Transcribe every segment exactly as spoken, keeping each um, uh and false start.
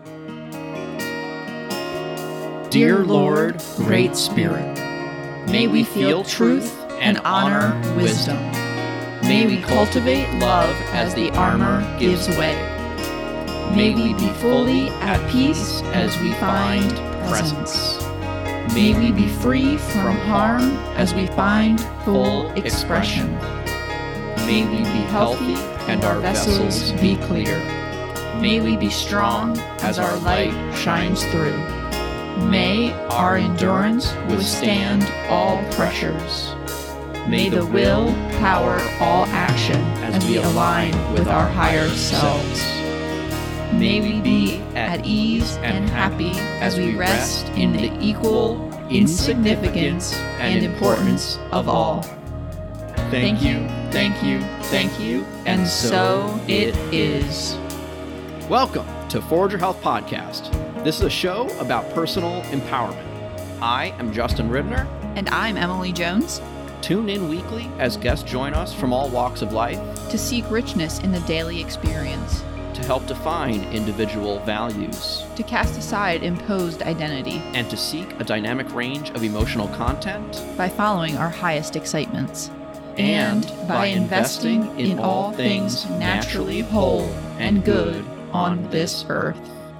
Dear Lord, Great Spirit, may we feel truth and honor wisdom. May we cultivate love as the armor gives way. May we be fully at peace as we find presence. May we be free from harm as we find full expression. May we be healthy and our vessels be clear. May we be strong as our light shines through. May our endurance withstand all pressures. May the will power all action as we align with our higher selves. May we be at ease and happy as we rest in the equal insignificance and importance of all. Thank you, thank you, thank you, and so it is. Welcome to Forge Your Health Podcast. This is a show about personal empowerment. I am Justin Ribner. And I'm Emily Jones. Tune in weekly as guests join us from all walks of life to seek richness in the daily experience, to help define individual values, to cast aside imposed identity, and to seek a dynamic range of emotional content by following our highest excitements, and, and by investing in, in all things naturally whole and good on this earth.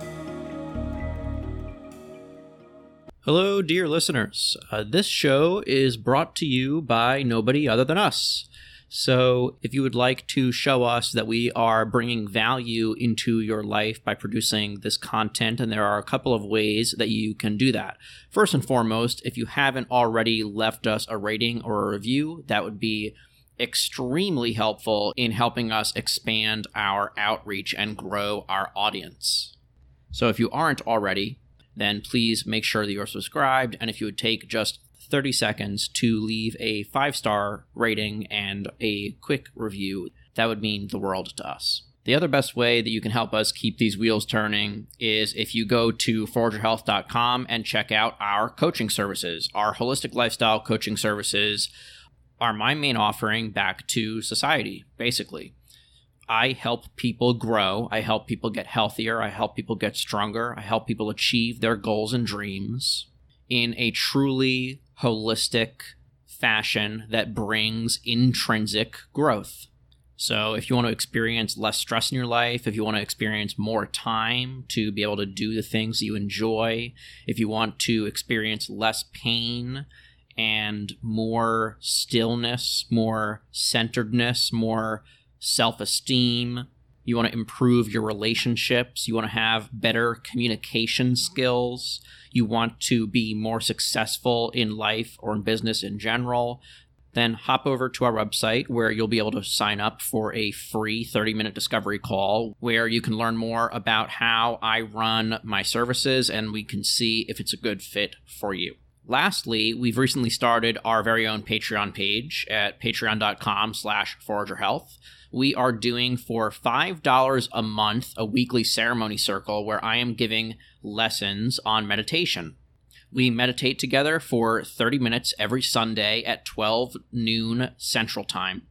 Hello, dear listeners. Uh, this show is brought to you by nobody other than us. So if you would like to show us that we are bringing value into your life by producing this content, and there are a couple of ways that you can do that. First and foremost, if you haven't already left us a rating or a review, that would be extremely helpful in helping us expand our outreach and grow our audience. So if you aren't already, then please make sure that you're subscribed, and if you would take just thirty seconds to leave a five-star rating and a quick review, that would mean the world to us. The other best way that you can help us keep these wheels turning is if you go to forge your health dot com and check out our coaching services. Our holistic lifestyle coaching services are my main offering back to society, basically. I help people grow. I help people get healthier. I help people get stronger. I help people achieve their goals and dreams in a truly holistic fashion that brings intrinsic growth. So if you want to experience less stress in your life, if you want to experience more time to be able to do the things you enjoy, if you want to experience less pain and more stillness, more centeredness, more self-esteem, you want to improve your relationships, you want to have better communication skills, you want to be more successful in life or in business in general, then hop over to our website where you'll be able to sign up for a free thirty-minute discovery call where you can learn more about how I run my services and we can see if it's a good fit for you. Lastly, we've recently started our very own Patreon page at patreon dot com slash forge your health. We are doing for five dollars a month a weekly ceremony circle where I am giving lessons on meditation. We meditate together for thirty minutes every Sunday at twelve noon Central Time.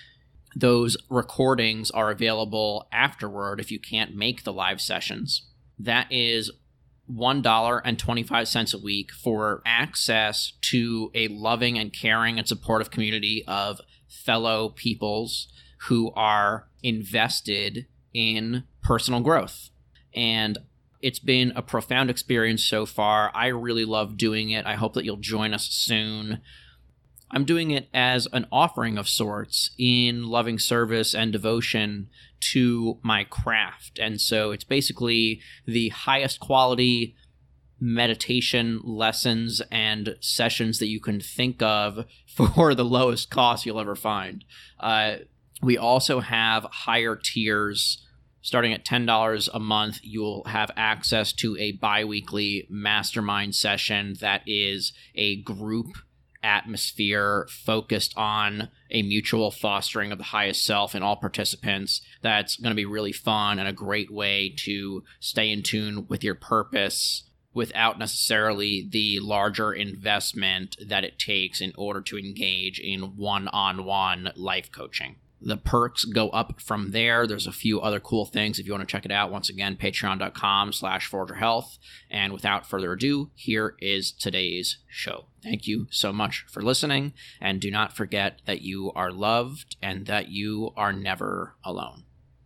Those recordings are available afterward if you can't make the live sessions. That is one dollar and twenty-five cents a week for access to a loving and caring and supportive community of fellow peoples who are invested in personal growth. And it's been a profound experience so far. I really love doing it. I hope that you'll join us soon. I'm doing it as an offering of sorts in loving service and devotion to my craft. And so it's basically the highest quality meditation lessons and sessions that you can think of for the lowest cost you'll ever find. Uh, we also have higher tiers. Starting at ten dollars a month, you'll have access to a bi-weekly mastermind session that is a group atmosphere focused on a mutual fostering of the highest self in all participants. That's going to be really fun and a great way to stay in tune with your purpose without necessarily the larger investment that it takes in order to engage in one-on-one life coaching. the perks go up from there. There's a few other cool things if you want to check it out. Once again, patreon.com slash Forager Health. And without further ado, here is today's show. Thank you so much for listening. And do not forget that you are loved and that you are never alone.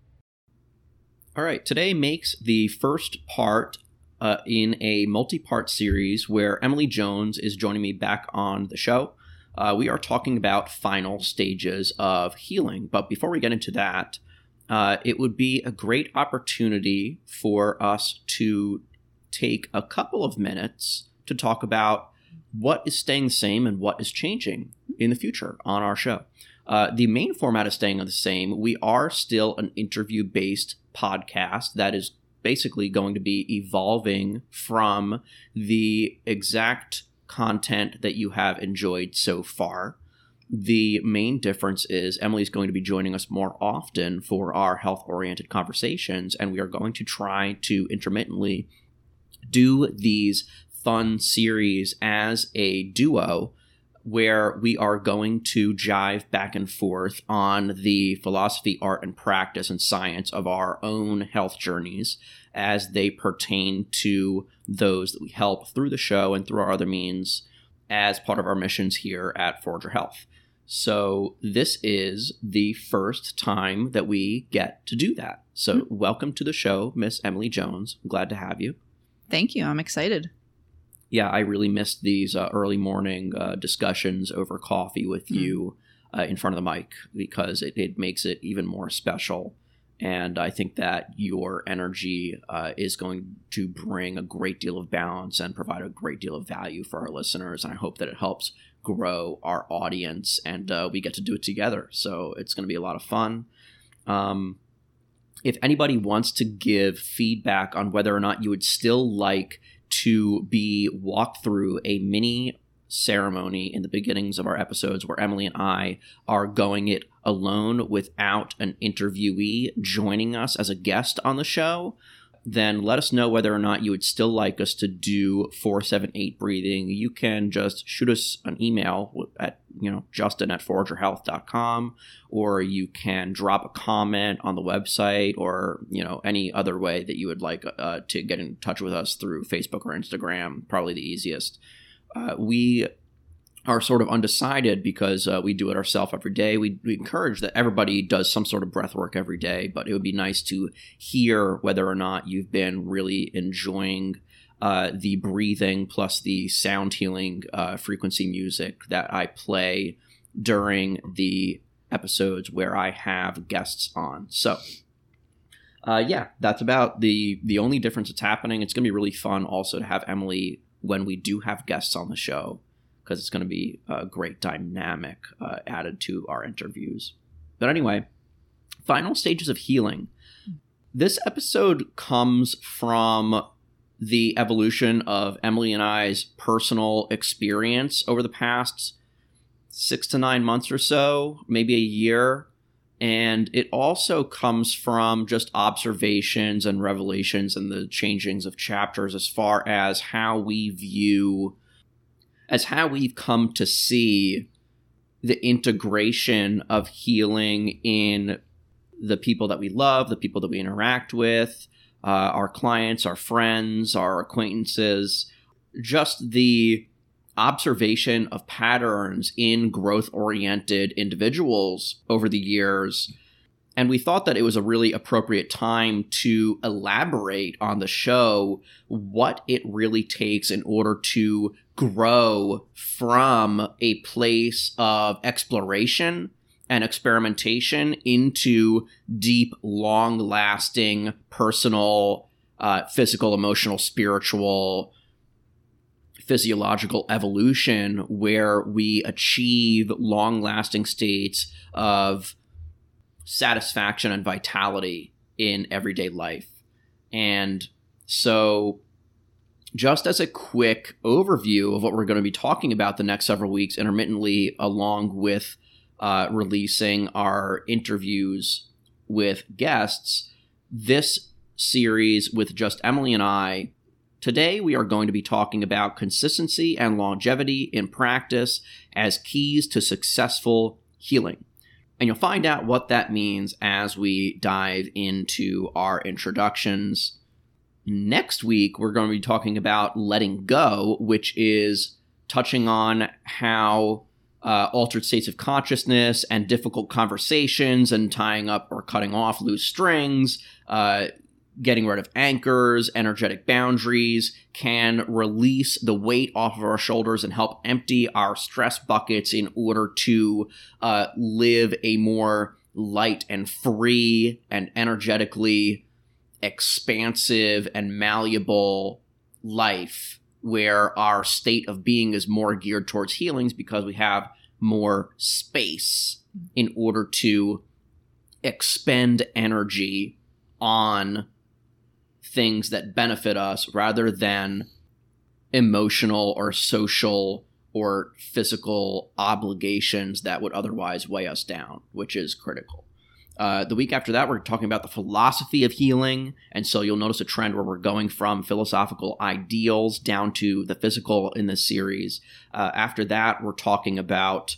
All right, today makes the first part uh, in a multi-part series where Emily Jones is joining me back on the show. Uh, we are talking about final stages of healing. But before we get into that, uh, it would be a great opportunity for us to take a couple of minutes to talk about what is staying the same and what is changing in the future on our show. Uh, the main format is staying the same. We are still an interview-based podcast that is basically going to be evolving from the exact content that you have enjoyed so far. The main difference is Emily's going to be joining us more often for our health-oriented conversations, and we are going to try to intermittently do these fun series as a duo where we are going to jive back and forth on the philosophy, art, and practice and science of our own health journeys as they pertain to those that we help through the show and through our other means as part of our missions here at Forager Health. So this is the first time that we get to do that. So mm-hmm. Welcome to the show, Miss Emily Jones. I'm glad to have you. Thank you. I'm excited. Yeah, I really missed these uh, early morning uh, discussions over coffee with mm-hmm. you uh, in front of the mic because it, it makes it even more special. And I think that your energy uh, is going to bring a great deal of balance and provide a great deal of value for our listeners. And I hope that it helps grow our audience and uh, we get to do it together. So it's going to be a lot of fun. Um, if anybody wants to give feedback on whether or not you would still like to be walked through a mini ceremony in the beginnings of our episodes where Emily and I are going it alone without an interviewee joining us as a guest on the show, then let us know whether or not you would still like us to do four seven eight breathing. You can just shoot us an email at, you know, justin at forager health dot com, or you can drop a comment on the website or, you know, any other way that you would like uh, to get in touch with us through Facebook or Instagram, probably the easiest. Uh, we are sort of undecided because uh, we do it ourselves every day. We, we encourage that everybody does some sort of breath work every day, but it would be nice to hear whether or not you've been really enjoying uh, the breathing plus the sound healing uh, frequency music that I play during the episodes where I have guests on. So uh, yeah, that's about the, the only difference that's happening. It's going to be really fun also to have Emily when we do have guests on the show, because it's going to be a great dynamic uh, added to our interviews. But anyway, final stages of healing. This episode comes from the evolution of Emily and I's personal experience over the past six to nine months or so, maybe a year. And it also comes from just observations and revelations and the changings of chapters as far as how we view as how we've come to see the integration of healing in the people that we love, the people that we interact with, uh, our clients, our friends, our acquaintances, just the observation of patterns in growth-oriented individuals over the years. And we thought that it was a really appropriate time to elaborate on the show what it really takes in order to grow from a place of exploration and experimentation into deep, long-lasting, personal, uh, physical, emotional, spiritual, physiological evolution where we achieve long-lasting states of satisfaction and vitality in everyday life. And so just as a quick overview of what we're going to be talking about the next several weeks intermittently, along with uh, releasing our interviews with guests, this series with just Emily and I, today we are going to be talking about consistency and longevity in practice as keys to successful healing. And you'll find out what that means as we dive into our introductions. Next week, we're going to be talking about letting go, which is touching on how uh, altered states of consciousness and difficult conversations and tying up or cutting off loose strings, uh, getting rid of anchors, energetic boundaries, can release the weight off of our shoulders and help empty our stress buckets in order to uh, live a more light and free and energetically expansive and malleable life, where our state of being is more geared towards healings because we have more space in order to expend energy on things that benefit us rather than emotional or social or physical obligations that would otherwise weigh us down, which is critical. Uh, the week after that, we're talking about the philosophy of healing. And so you'll notice a trend where we're going from philosophical ideals down to the physical in this series. Uh, after that, we're talking about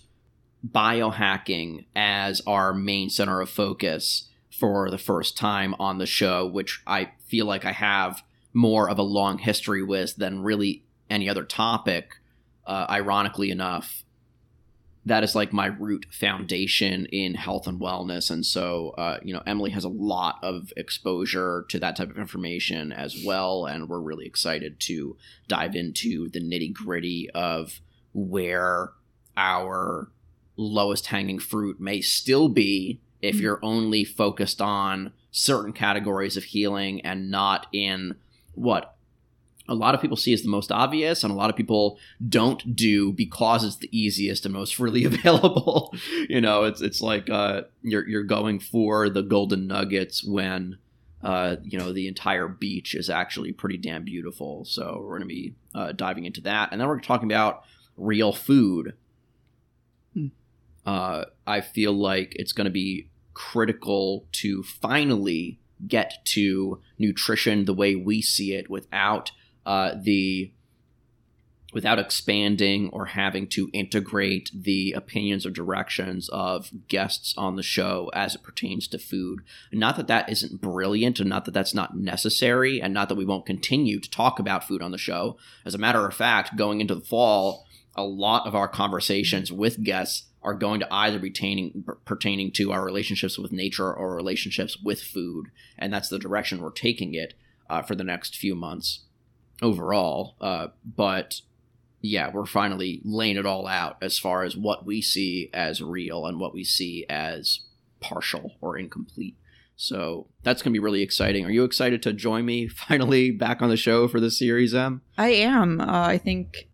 biohacking as our main center of focus for the first time on the show, which I feel like I have more of a long history with than really any other topic, uh, ironically enough. That is like my root foundation in health and wellness. And so, uh, you know, Emily has a lot of exposure to that type of information as well. And we're really excited to dive into the nitty gritty of where our lowest hanging fruit may still be if you're only focused on certain categories of healing and not in what a lot of people see as the most obvious and a lot of people don't do because it's the easiest and most freely available. You know, it's it's like uh, you're you're going for the golden nuggets when uh, you know the entire beach is actually pretty damn beautiful. So we're going to be uh, diving into that, and then we're talking about real food. Hmm. Uh, I feel like it's going to be critical to finally get to nutrition the way we see it without uh, the without expanding or having to integrate the opinions or directions of guests on the show as it pertains to food. Not that that isn't brilliant and not that that's not necessary and not that we won't continue to talk about food on the show. As a matter of fact, going into the fall, a lot of our conversations with guests are going to either be pertaining, pertaining to our relationships with nature or relationships with food. And that's the direction we're taking it uh, for the next few months overall. Uh, but yeah, we're finally laying it all out as far as what we see as real and what we see as partial or incomplete. So that's going to be really exciting. Are you excited to join me finally back on the show for this series, Em? I am. Uh, I think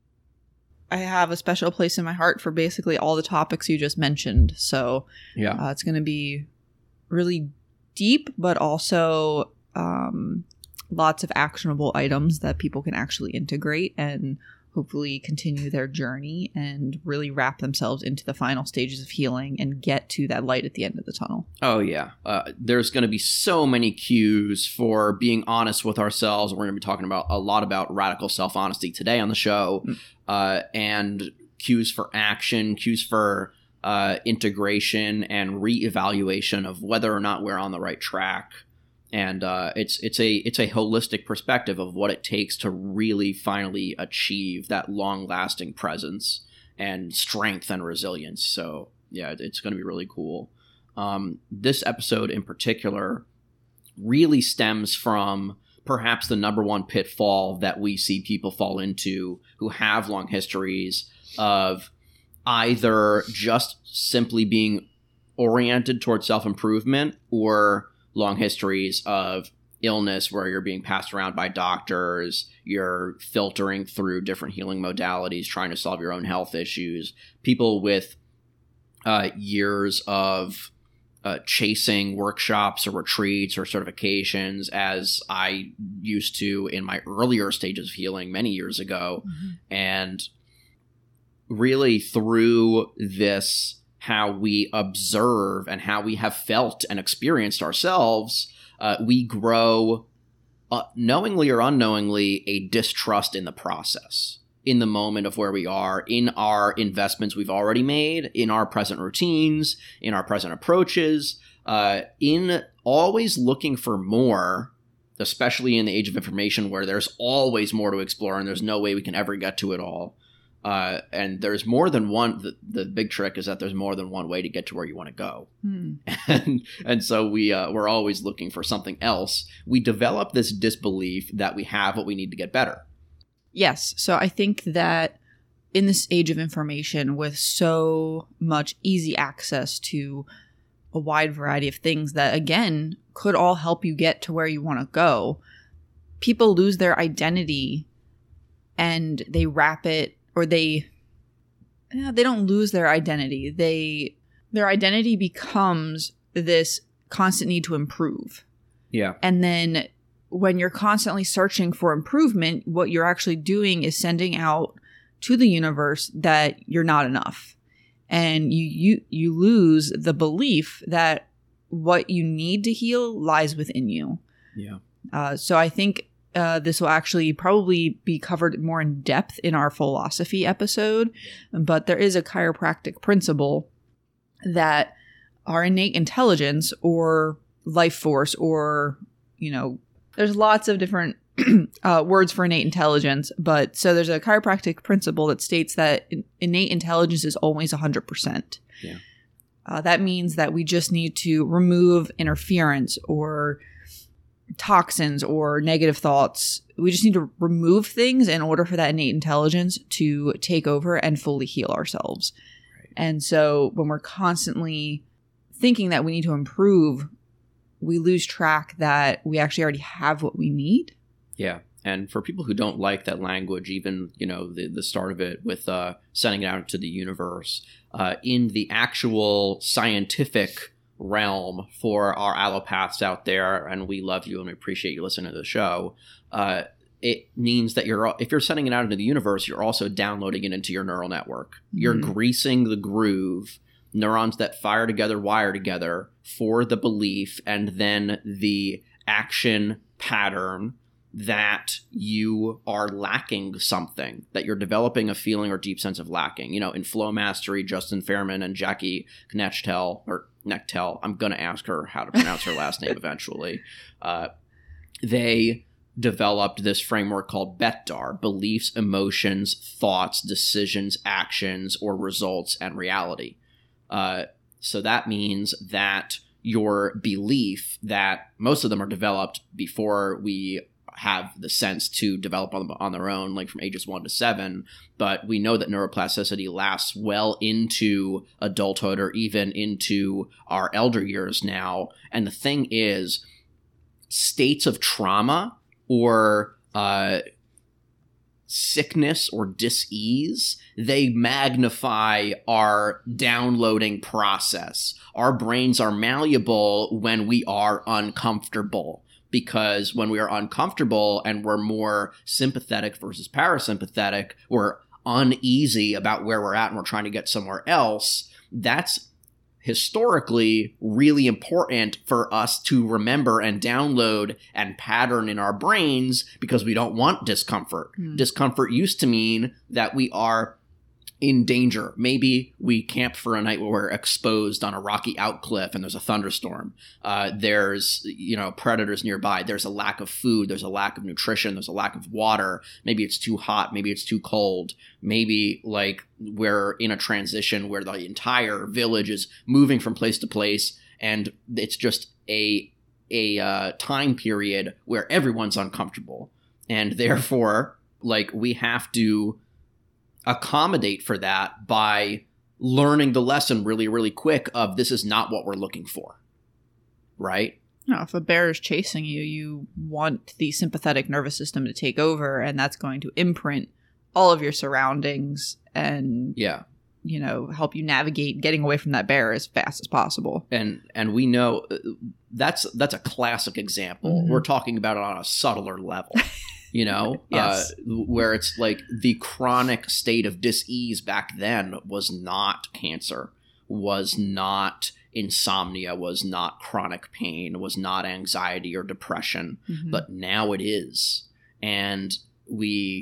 I have a special place in my heart for basically all the topics you just mentioned. So yeah, uh, it's going to be really deep, but also um, lots of actionable items that people can actually integrate and hopefully continue their journey and really wrap themselves into the final stages of healing and get to that light at the end of the tunnel. Oh, yeah. Uh, there's going to be so many cues for being honest with ourselves. We're going to be talking about a lot about radical self-honesty today on the show, mm. uh, and cues for action, cues for uh, integration and reevaluation of whether or not we're on the right track. And uh, it's it's a it's a holistic perspective of what it takes to really finally achieve that long-lasting presence and strength and resilience. So yeah, it's going to be really cool. Um, this episode in particular really stems from perhaps the number one pitfall that we see people fall into who have long histories of either just simply being oriented towards self-improvement or long histories of illness where you're being passed around by doctors, you're filtering through different healing modalities, trying to solve your own health issues, people with uh, years of uh, chasing workshops or retreats or certifications, as I used to in my earlier stages of healing many years ago. Mm-hmm. And really through this, how we observe and how we have felt and experienced ourselves, uh, we grow, uh, knowingly or unknowingly, a distrust in the process. in the moment of where we are, in our investments we've already made, in our present routines, in our present approaches, uh, in always looking for more, especially in the age of information where there's always more to explore and there's no way we can ever get to it all. Uh, and there's more than one. The, the big trick is that there's more than one way to get to where you want to go. Hmm. And and so we, uh, we're always looking for something else. We develop this disbelief that we have what we need to get better. Yes. So I think that in this age of information with so much easy access to a wide variety of things that, again, could all help you get to where you want to go, people lose their identity and they wrap it, or they yeah, they don't lose their identity. They their identity becomes this constant need to improve. Yeah. And then when you're constantly searching for improvement, what you're actually doing is sending out to the universe that you're not enough. And you you you lose the belief that what you need to heal lies within you. Yeah. Uh, so I think uh, this will actually probably be covered more in depth in our philosophy episode. But there is a chiropractic principle that our innate intelligence or life force, or, you know, there's lots of different uh, words for innate intelligence. But so there's a chiropractic principle that states that innate intelligence is always one hundred percent. Yeah. Uh, that means that we just need to remove interference or toxins or negative thoughts. We just need to remove things in order for that innate intelligence to take over and fully heal ourselves. Right. And so when we're constantly thinking that we need to improve, we lose track that we actually already have what we need. Yeah. And for people who don't like that language, even, you know, the, the start of it with uh, sending it out into the universe, uh, in the actual scientific realm for our allopaths out there, and we love you and we appreciate you listening to the show, uh, it means that you're, if you're sending it out into the universe, you're also downloading it into your neural network. Mm-hmm. You're greasing the groove, neurons that fire together, wire together for the belief and then the action pattern that you are lacking something, that you're developing a feeling or deep sense of lacking. You know, in Flow Mastery, Justin Fairman and Jackie Knechtel, or Knechtel, I'm going to ask her how to pronounce her last name eventually. Uh, they developed this framework called B E T D A R, beliefs, emotions, thoughts, decisions, actions, or results, and reality. Uh, so that means that your belief, that most of them are developed before we have the sense to develop on, on their own, like from ages one to seven. But we know that neuroplasticity lasts well into adulthood or even into our elder years now. And the thing is, states of trauma or uh, sickness or dis-ease, they magnify our downloading process. Our brains are malleable when we are uncomfortable. Because when we are uncomfortable and we're more sympathetic versus parasympathetic, we're uneasy about where we're at and we're trying to get somewhere else, that's historically really important for us to remember and download and pattern in our brains, because we don't want discomfort. Mm. Discomfort used to mean that we are in danger. Maybe we camp for a night where we're exposed on a rocky outcliff and there's a thunderstorm. Uh, there's, you know, predators nearby. There's a lack of food. There's a lack of nutrition. There's a lack of water. Maybe it's too hot. Maybe it's too cold. Maybe like we're in a transition where the entire village is moving from place to place and it's just a, a uh, time period where everyone's uncomfortable. And therefore, like, we have to accommodate for that by learning the lesson really, really quick of this is not what we're looking for, right? No, if a bear is chasing you, you want the sympathetic nervous system to take over, and that's going to imprint all of your surroundings and, yeah, you know, help you navigate getting away from that bear as fast as possible. And and we know that's that's a classic example. Mm-hmm. We're talking about it on a subtler level. You know, yes. uh, where it's like the chronic state of dis-ease back then was not cancer, was not insomnia, was not chronic pain, was not anxiety or depression, mm-hmm. but now it is. And we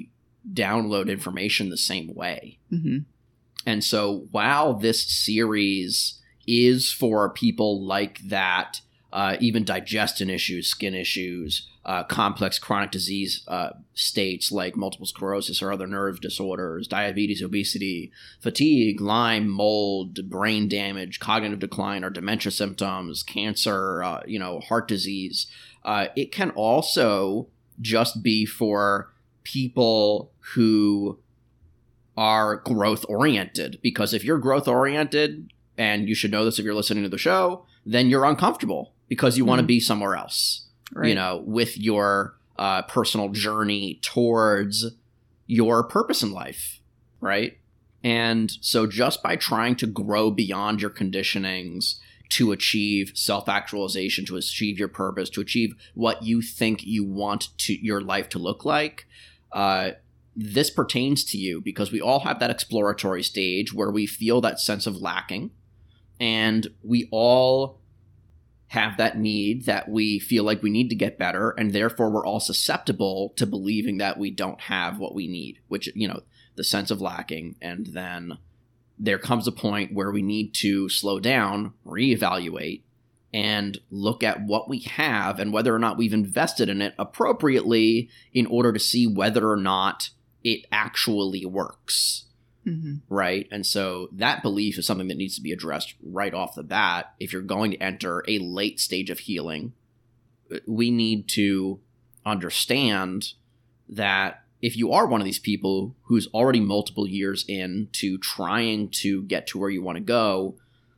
download information the same way. Mm-hmm. And so while this series is for people like that, uh, even digestion issues, skin issues, uh, complex chronic disease uh, states like multiple sclerosis or other nerve disorders, diabetes, obesity, fatigue, Lyme, mold, brain damage, cognitive decline, or dementia symptoms, cancer, uh, you know, heart disease. Uh, it can also just be for people who are growth oriented, because if you're growth oriented, and you should know this if you're listening to the show, then you're uncomfortable because you mm-hmm. want to be somewhere else, right. you know, with your uh, personal journey towards your purpose in life, right? And so just by trying to grow beyond your conditionings to achieve self-actualization, to achieve your purpose, to achieve what you think you want to your life to look like, uh, this pertains to you, because we all have that exploratory stage where we feel that sense of lacking, and we all have that need that we feel like we need to get better, and therefore we're all susceptible to believing that we don't have what we need, which, you know, the sense of lacking. And then there comes a point where we need to slow down, reevaluate, and look at what we have and whether or not we've invested in it appropriately in order to see whether or not it actually works. Mm-hmm. Right? And so that belief is something that needs to be addressed right off the bat. If you're going to enter a late stage of healing, we need to understand that if you are one of these people who's already multiple years into trying to get to where you want to go,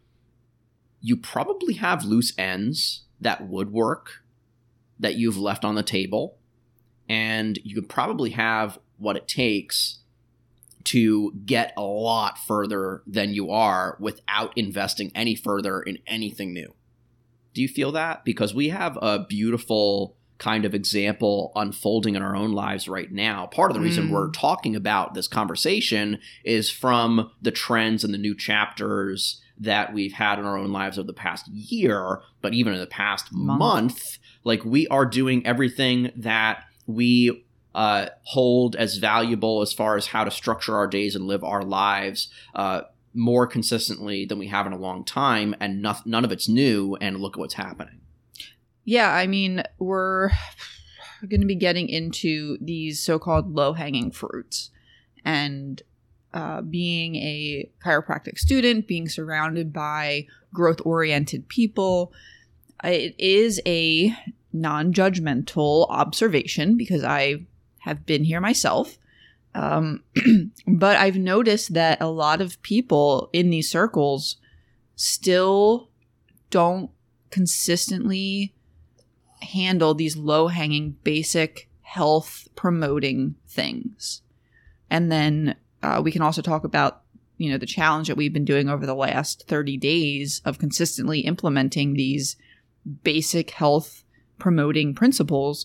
you probably have loose ends that would work that you've left on the table, and you could probably have what it takes to get a lot further than you are without investing any further in anything new. Do you feel that? Because we have a beautiful kind of example unfolding in our own lives right now. Part of the reason mm. we're talking about this conversation is from the trends and the new chapters that we've had in our own lives over the past year, but even in the past month, month like we are doing everything that we uh, hold as valuable as far as how to structure our days and live our lives uh, more consistently than we have in a long time, and no- none of it's new, and look at what's happening. Yeah, I mean, we're going to be getting into these so-called low-hanging fruits, and uh, being a chiropractic student, being surrounded by growth-oriented people, it is a non-judgmental observation because I have been here myself. Um, but I've noticed that a lot of people in these circles still don't consistently handle these low-hanging basic health promoting things. And then uh, we can also talk about, you know, the challenge that we've been doing over the last thirty days of consistently implementing these basic health promoting principles,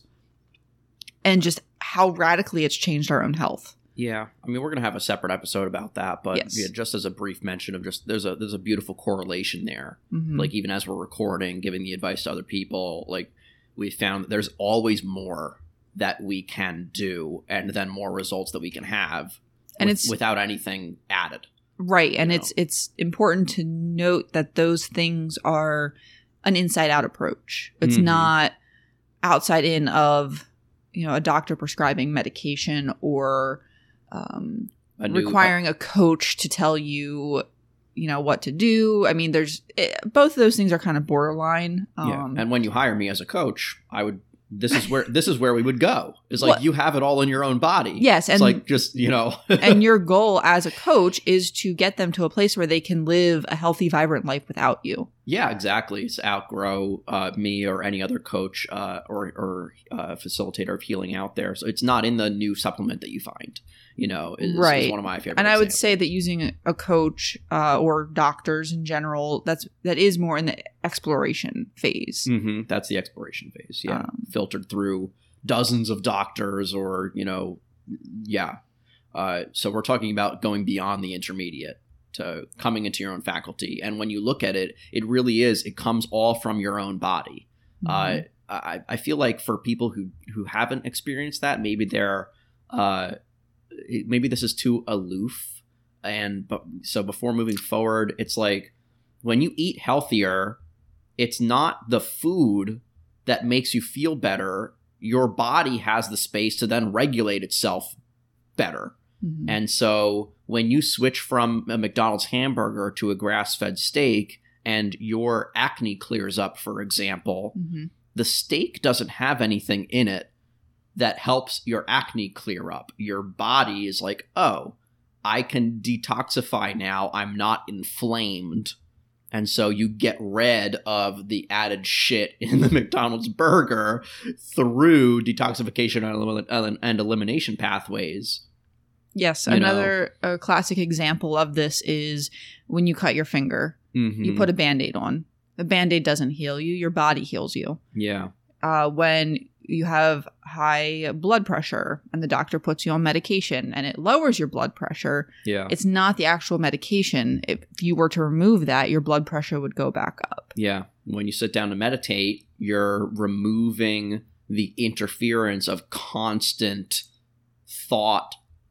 and just how radically it's changed our own health. Yeah. I mean, we're going to have a separate episode about that, but yes. yeah, just as a brief mention of just, there's a, there's a beautiful correlation there. Mm-hmm. Like, even as we're recording, giving the advice to other people, like, we found that there's always more that we can do, and then more results that we can have, and with, it's without anything added. Right. And know? it's, it's important to note that those things are an inside out approach. It's mm-hmm. not outside in of, you know, a doctor prescribing medication or um, a new, requiring a coach to tell you, you know, what to do. I mean, there's it, both of those things are kind of borderline. Um, yeah. And when you hire me as a coach, I would, this is where, this is where we would go. It's like, well, you have it all in your own body. Yes. And it's like, just, you know, and your goal as a coach is to get them to a place where they can live a healthy, vibrant life without you. Yeah, exactly. It's outgrow uh, me or any other coach uh, or, or uh, facilitator of healing out there. So it's not in the new supplement that you find, you know, is, right. is one of my favorite And examples. I would say that using a coach uh, or doctors in general, that's that is more in the exploration phase. Mm-hmm. That's the exploration phase. Yeah. Um, Filtered through dozens of doctors or, you know, yeah. Uh, so we're talking about going beyond the intermediate to coming into your own faculty. And when you look at it, it really is, it comes all from your own body. Mm-hmm. Uh, I, I feel like for people who, who haven't experienced that, maybe they're uh, maybe this is too aloof. And but so before moving forward, it's like when you eat healthier, it's not the food that makes you feel better. Your body has the space to then regulate itself better. Mm-hmm. And so when you switch from a McDonald's hamburger to a grass-fed steak and your acne clears up, for example, mm-hmm. the steak doesn't have anything in it that helps your acne clear up. Your body is like, oh, I can detoxify now. I'm not inflamed. And so you get rid of the added shit in the McDonald's burger through detoxification and, elim- and elimination pathways. Yes, you another uh, classic example of this is when you cut your finger, mm-hmm. you put a Band-Aid on. The Band-Aid doesn't heal you, your body heals you. Yeah. Uh, when you have high blood pressure and the doctor puts you on medication and it lowers your blood pressure, yeah. it's not the actual medication. If you were to remove that, your blood pressure would go back up. Yeah. When you sit down to meditate, you're removing the interference of constant thought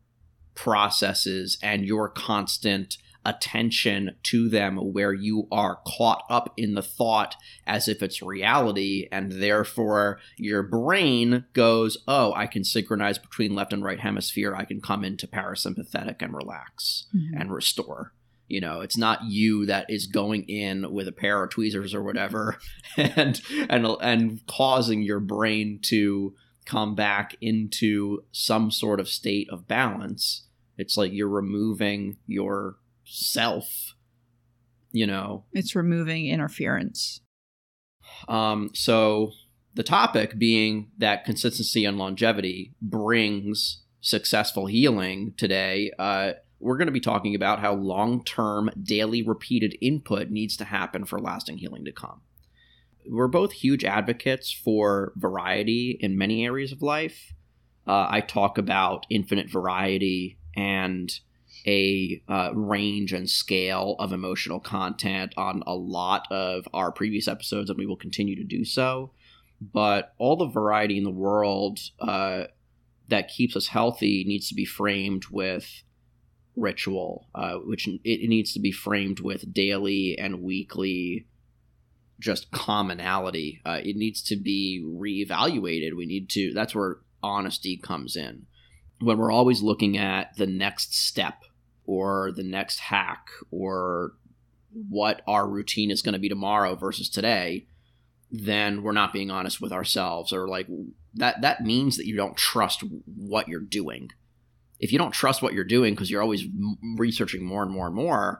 processes and your constant attention to them, where you are caught up in the thought as if it's reality, and therefore your brain goes, oh, I can synchronize between left and right hemisphere. I can come into parasympathetic and relax mm-hmm. and restore. You know, it's not you that is going in with a pair of tweezers or whatever and and and causing your brain to come back into some sort of state of balance. It's like you're removing your self, you know. It's removing interference. Um, so the topic being that consistency and longevity brings successful healing today, uh, we're going to be talking about how long-term daily repeated input needs to happen for lasting healing to come. We're both huge advocates for variety in many areas of life. Uh, I talk about infinite variety and a uh, range and scale of emotional content on a lot of our previous episodes, and we will continue to do so. But all the variety in the world uh, that keeps us healthy needs to be framed with ritual, uh, which it, it needs to be framed with daily and weekly just commonality. Uh, it needs to be reevaluated. We need to, that's where honesty comes in. When we're always looking at the next step or the next hack or what our routine is going to be tomorrow versus today, then we're not being honest with ourselves, or like that, that means that you don't trust what you're doing. If you don't trust what you're doing because you're always researching more and more and more,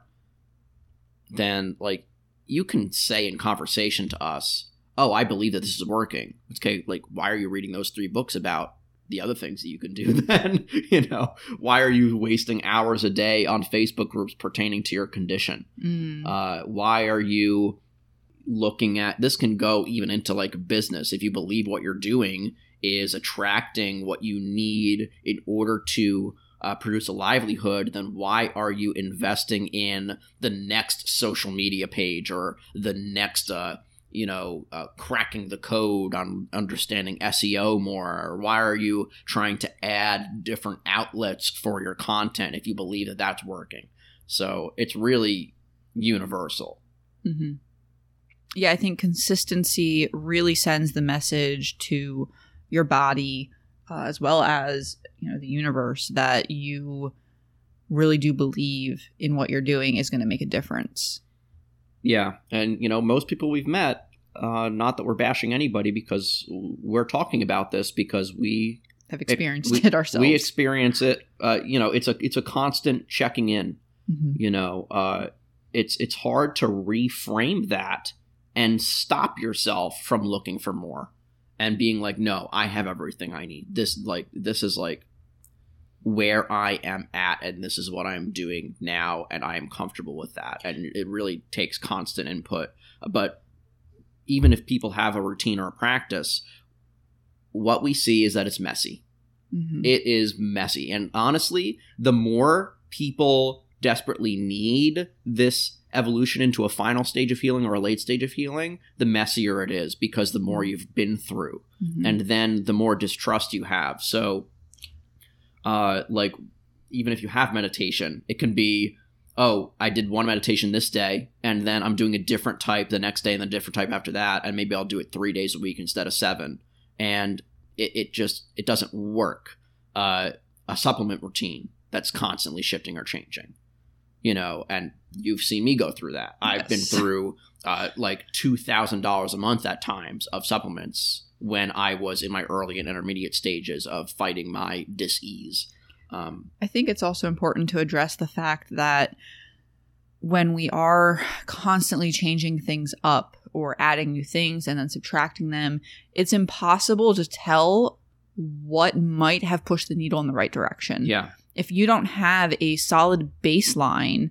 then like you can say in conversation to us, oh, I believe that this is working. Okay, like why are you reading those three books about the other things that you can do then? You know, why are you wasting hours a day on Facebook groups pertaining to your condition? Mm. Uh, why are you looking at, this can go even into like business. If you believe what you're doing is attracting what you need in order to uh, produce a livelihood, then why are you investing in the next social media page or the next uh, you know, uh, cracking the code on understanding S E O more? Or why are you trying to add different outlets for your content if you believe that that's working? So it's really universal. Mm-hmm. Yeah, I think consistency really sends the message to your body uh, as well as, you know, the universe that you really do believe in what you're doing is going to make a difference. Yeah. And, you know, most people we've met, uh, not that we're bashing anybody, because we're talking about this because we have experienced we, it ourselves. We experience it. Uh, you know, it's a it's a constant checking in. Mm-hmm. You know, uh, it's it's hard to reframe that and stop yourself from looking for more and being like, no, I have everything I need. This like this is like where I am at, and this is what I'm doing now, and I am comfortable with that. And it really takes constant input. But even if people have a routine or a practice, what we see is that it's messy. Mm-hmm. It is messy. And honestly, the more people desperately need this evolution into a final stage of healing or a late stage of healing, the messier it is, because the more you've been through. Mm-hmm. And then the more distrust you have. So Uh, like, even if you have meditation, it can be, oh, I did one meditation this day, and then I'm doing a different type the next day and a different type after that, and maybe I'll do it three days a week instead of seven. And it, it just, it doesn't work. Uh, a supplement routine that's constantly shifting or changing, you know, and you've seen me go through that. Yes. I've been through uh, like two thousand dollars a month at times of supplements when I was in my early and intermediate stages of fighting my dis-ease. Um, I think it's also important to address the fact that when we are constantly changing things up or adding new things and then subtracting them, it's impossible to tell what might have pushed the needle in the right direction. Yeah. If you don't have a solid baseline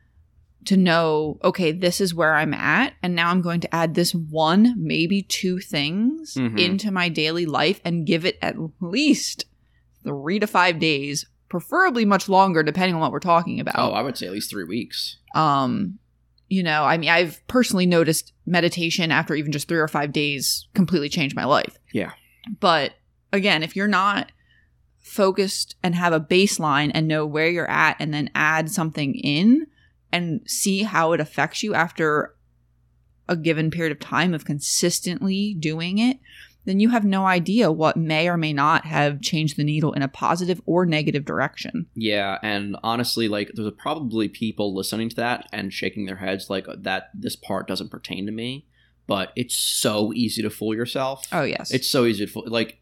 to know, okay, this is where I'm at, and now I'm going to add this one, maybe two things mm-hmm. into my daily life and give it at least three to five days, preferably much longer, depending on what we're talking about. Oh, I would say at least three weeks. Um, you know, I mean, I've personally noticed meditation after even just three or five days completely changed my life. Yeah. But again, if you're not focused and have a baseline and know where you're at and then add something in and see how it affects you after a given period of time of consistently doing it, then you have no idea what may or may not have changed the needle in a positive or negative direction. Yeah, and honestly, like, there's probably people listening to that and shaking their heads like that this part doesn't pertain to me, but it's so easy to fool yourself. Oh, yes. It's so easy to fool. Like,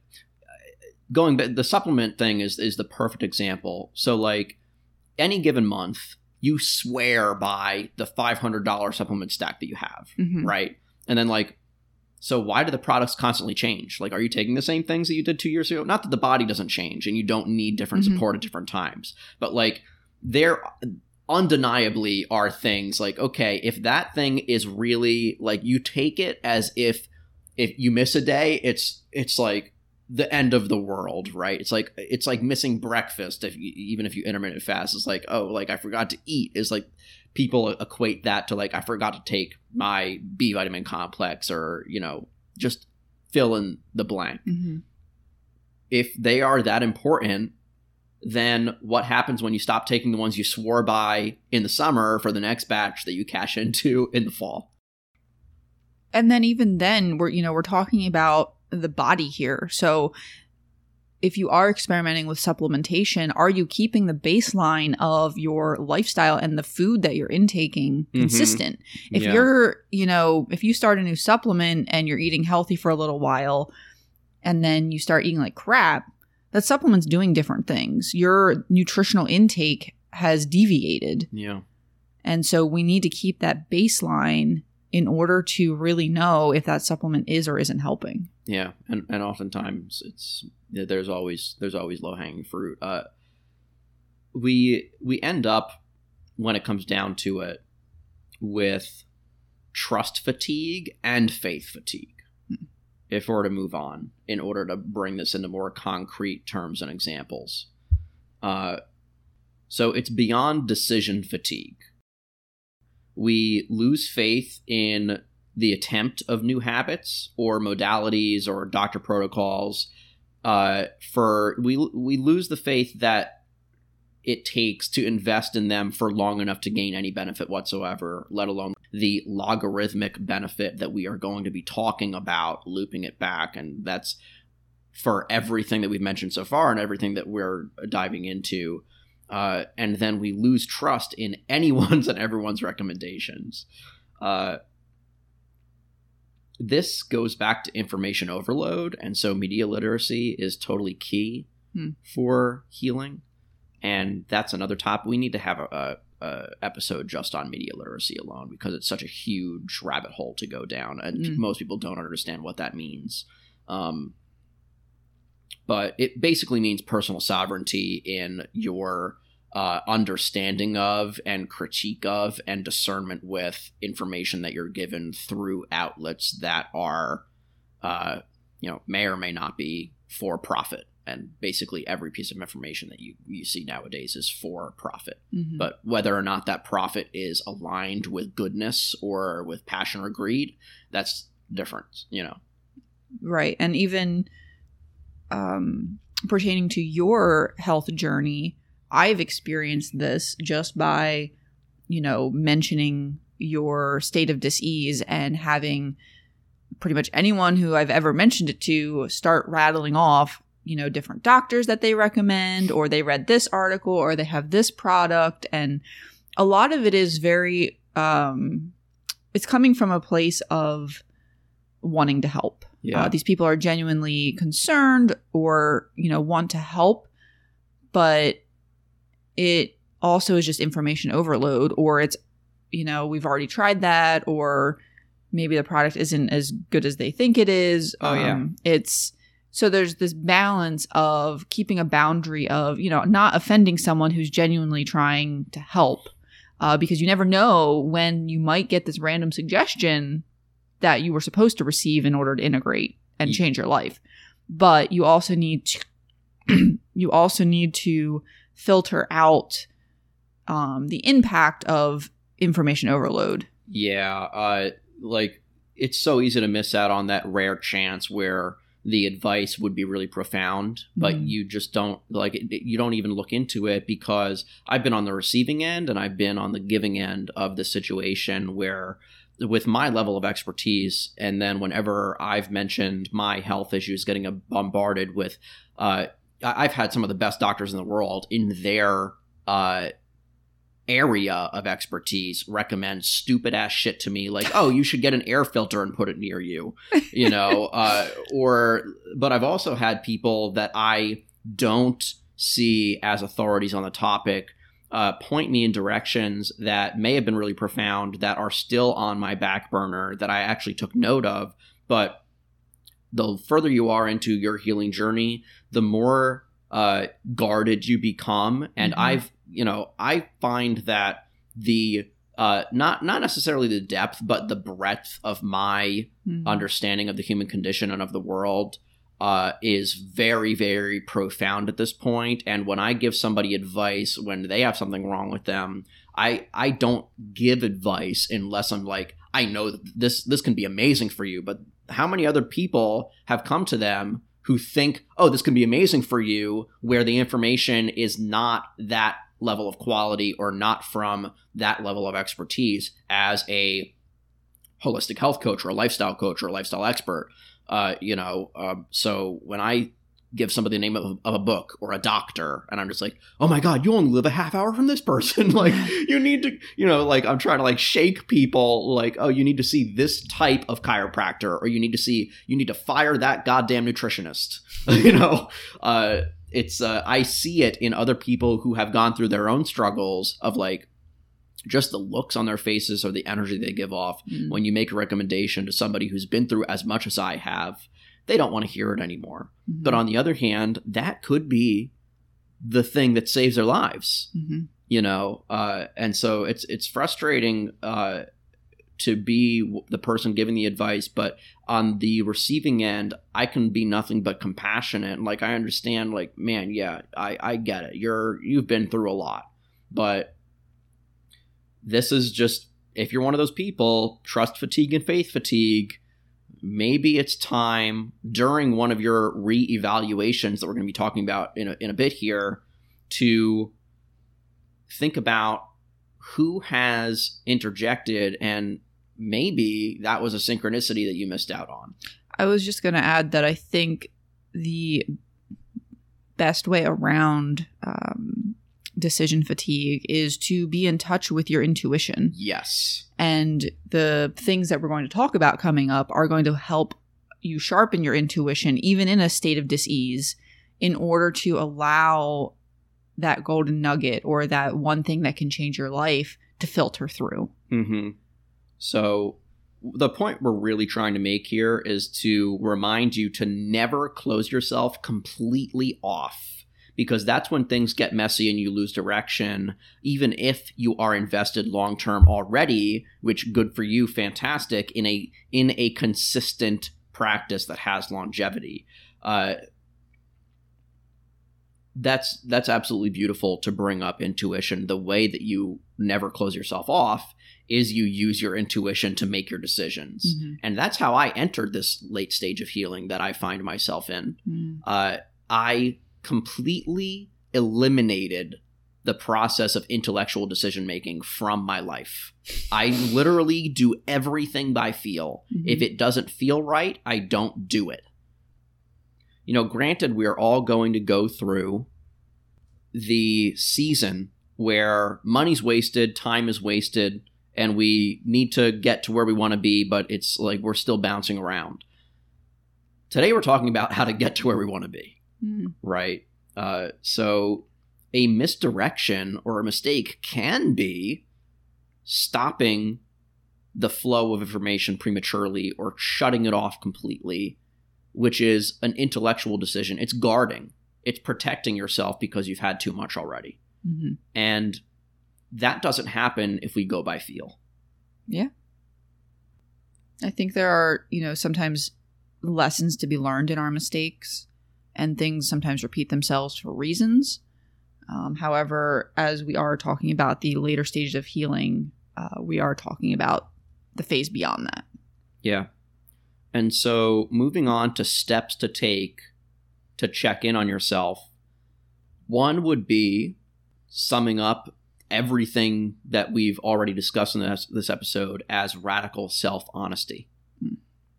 going back, the supplement thing is, is the perfect example. So, like, any given month, you swear by the five hundred dollars supplement stack that you have, mm-hmm. right? And then, like, so why do the products constantly change? Like, are you taking the same things that you did two years ago? Not that the body doesn't change and you don't need different mm-hmm. support at different times, but, like, there undeniably are things like, okay, if that thing is really, like, you take it as if if you miss a day, it's it's like the end of the world, right? It's like it's like missing breakfast. If you, even if you intermittent fast, it's like, oh, like I forgot to eat. Is like people equate that to like I forgot to take my B vitamin complex, or, you know, just fill in the blank. Mm-hmm. If they are that important, then what happens when you stop taking the ones you swore by in the summer for the next batch that you cash into in the fall? And then even then, we're you know we're talking about the body here. So if you are experimenting with supplementation, are you keeping the baseline of your lifestyle and the food that you're intaking consistent? Mm-hmm. If yeah. you're, you know, if you start a new supplement and you're eating healthy for a little while and then you start eating like crap, that supplement's doing different things. Your nutritional intake has deviated. Yeah. And so we need to keep that baseline in order to really know if that supplement is or isn't helping. Yeah, and and oftentimes it's there's always there's always low hanging fruit. Uh, we we end up, when it comes down to it, with trust fatigue and faith fatigue. Hmm. If we're to move on, in order to bring this into more concrete terms and examples, uh, so it's beyond decision fatigue. We lose faith in the attempt of new habits or modalities or doctor protocols. Uh, for we we lose the faith that it takes to invest in them for long enough to gain any benefit whatsoever, let alone the logarithmic benefit that we are going to be talking about, looping it back. And that's for everything that we've mentioned so far and everything that we're diving into. Uh, and then we lose trust in anyone's and everyone's recommendations. Uh, this goes back to information overload, and so media literacy is totally key hmm. for healing. And that's another topic. We need to have a, a, a episode just on media literacy alone, because it's such a huge rabbit hole to go down, and mm. most people don't understand what that means. Um, But it basically means personal sovereignty in your uh, understanding of and critique of and discernment with information that you're given through outlets that are, uh, you know, may or may not be for profit. And basically every piece of information that you, you see nowadays is for profit. Mm-hmm. But whether or not that profit is aligned with goodness or with passion or greed, that's different, you know. Right. And even... Um, pertaining to your health journey, I've experienced this just by, you know, mentioning your state of dis-ease and having pretty much anyone who I've ever mentioned it to start rattling off, you know, different doctors that they recommend, or they read this article, or they have this product. And a lot of it is very, um, it's coming from a place of wanting to help. Yeah. Uh, these people are genuinely concerned or, you know, want to help, but it also is just information overload, or it's, you know, we've already tried that, or maybe the product isn't as good as they think it is. Oh, um, yeah. It's, so there's this balance of keeping a boundary of, you know, not offending someone who's genuinely trying to help, uh, because you never know when you might get this random suggestion that you were supposed to receive in order to integrate and change your life. But you also need to, you also need to filter out um, the impact of information overload. Yeah, uh, like it's so easy to miss out on that rare chance where the advice would be really profound, but mm. you just don't like it, you don't even look into it, because I've been on the receiving end and I've been on the giving end of the situation where, with my level of expertise, and then whenever I've mentioned my health issues, getting bombarded with, uh, I've had some of the best doctors in the world in their uh, area of expertise recommend stupid ass shit to me, like, oh, you should get an air filter and put it near you, you know, uh, or, but I've also had people that I don't see as authorities on the topic uh, point me in directions that may have been really profound that are still on my back burner that I actually took note of. But the further you are into your healing journey, the more uh, guarded you become. And mm-hmm. I've, you know, I find that the, uh, not, not necessarily the depth, but the breadth of my mm-hmm. understanding of the human condition and of the world uh, is very, very profound at this point. And when I give somebody advice when they have something wrong with them, I, I don't give advice unless I'm like, I know that this, this can be amazing for you. But how many other people have come to them who think, oh, this can be amazing for you, where the information is not that level of quality or not from that level of expertise as a holistic health coach or a lifestyle coach or a lifestyle expert. Uh, you know, um, so when I give somebody the name of, of a book or a doctor, and I'm just like, oh my God, you only live a half hour from this person. Like, you need to, you know, like I'm trying to like shake people like, oh, you need to see this type of chiropractor, or you need to see, you need to fire that goddamn nutritionist. you know, uh, it's, uh, I see it in other people who have gone through their own struggles of like, just the looks on their faces or the energy they give off mm. when you make a recommendation to somebody who's been through as much as I have. They don't want to hear it anymore. Mm-hmm. But on the other hand, that could be the thing that saves their lives, mm-hmm. you know? Uh, and so it's it's frustrating uh, to be the person giving the advice, but on the receiving end, I can be nothing but compassionate. Like, I understand, like, man, yeah, I, I get it. You're, you've been through a lot. But this is just, if you're one of those people, trust fatigue and faith fatigue, maybe it's time during one of your re-evaluations that we're going to be talking about in a, in a bit here to think about who has interjected, and maybe that was a synchronicity that you missed out on. I was just going to add that I think the best way around um, decision fatigue is to be in touch with your intuition. Yes. And the things that we're going to talk about coming up are going to help you sharpen your intuition, even in a state of dis-ease, in order to allow that golden nugget or that one thing that can change your life to filter through. Mm-hmm. So the point we're really trying to make here is to remind you to never close yourself completely off, because that's when things get messy and you lose direction, even if you are invested long-term already, which good for you, fantastic, in a in a consistent practice that has longevity. Uh, that's that's absolutely beautiful to bring up intuition. The way that you never close yourself off is you use your intuition to make your decisions. Mm-hmm. And that's how I entered this late stage of healing that I find myself in. Mm. Uh, I... completely eliminated the process of intellectual decision making from my life. I literally do everything by feel. Mm-hmm. If it doesn't feel right, I don't do it. You know, granted, we are all going to go through the season where money's wasted, time is wasted, and we need to get to where we want to be, but it's like we're still bouncing around. Today we're talking about how to get to where we want to be, mm. right? Uh, so a misdirection or a mistake can be stopping the flow of information prematurely or shutting it off completely, which is an intellectual decision. It's guarding. It's protecting yourself because you've had too much already. Mm-hmm. And that doesn't happen if we go by feel. Yeah. I think there are, you know, sometimes lessons to be learned in our mistakes, and things sometimes repeat themselves for reasons. Um, however, as we are talking about the later stages of healing, uh, we are talking about the phase beyond that. Yeah. And so moving on to steps to take to check in on yourself, one would be summing up everything that we've already discussed in this, this episode as radical self-honesty. Hmm.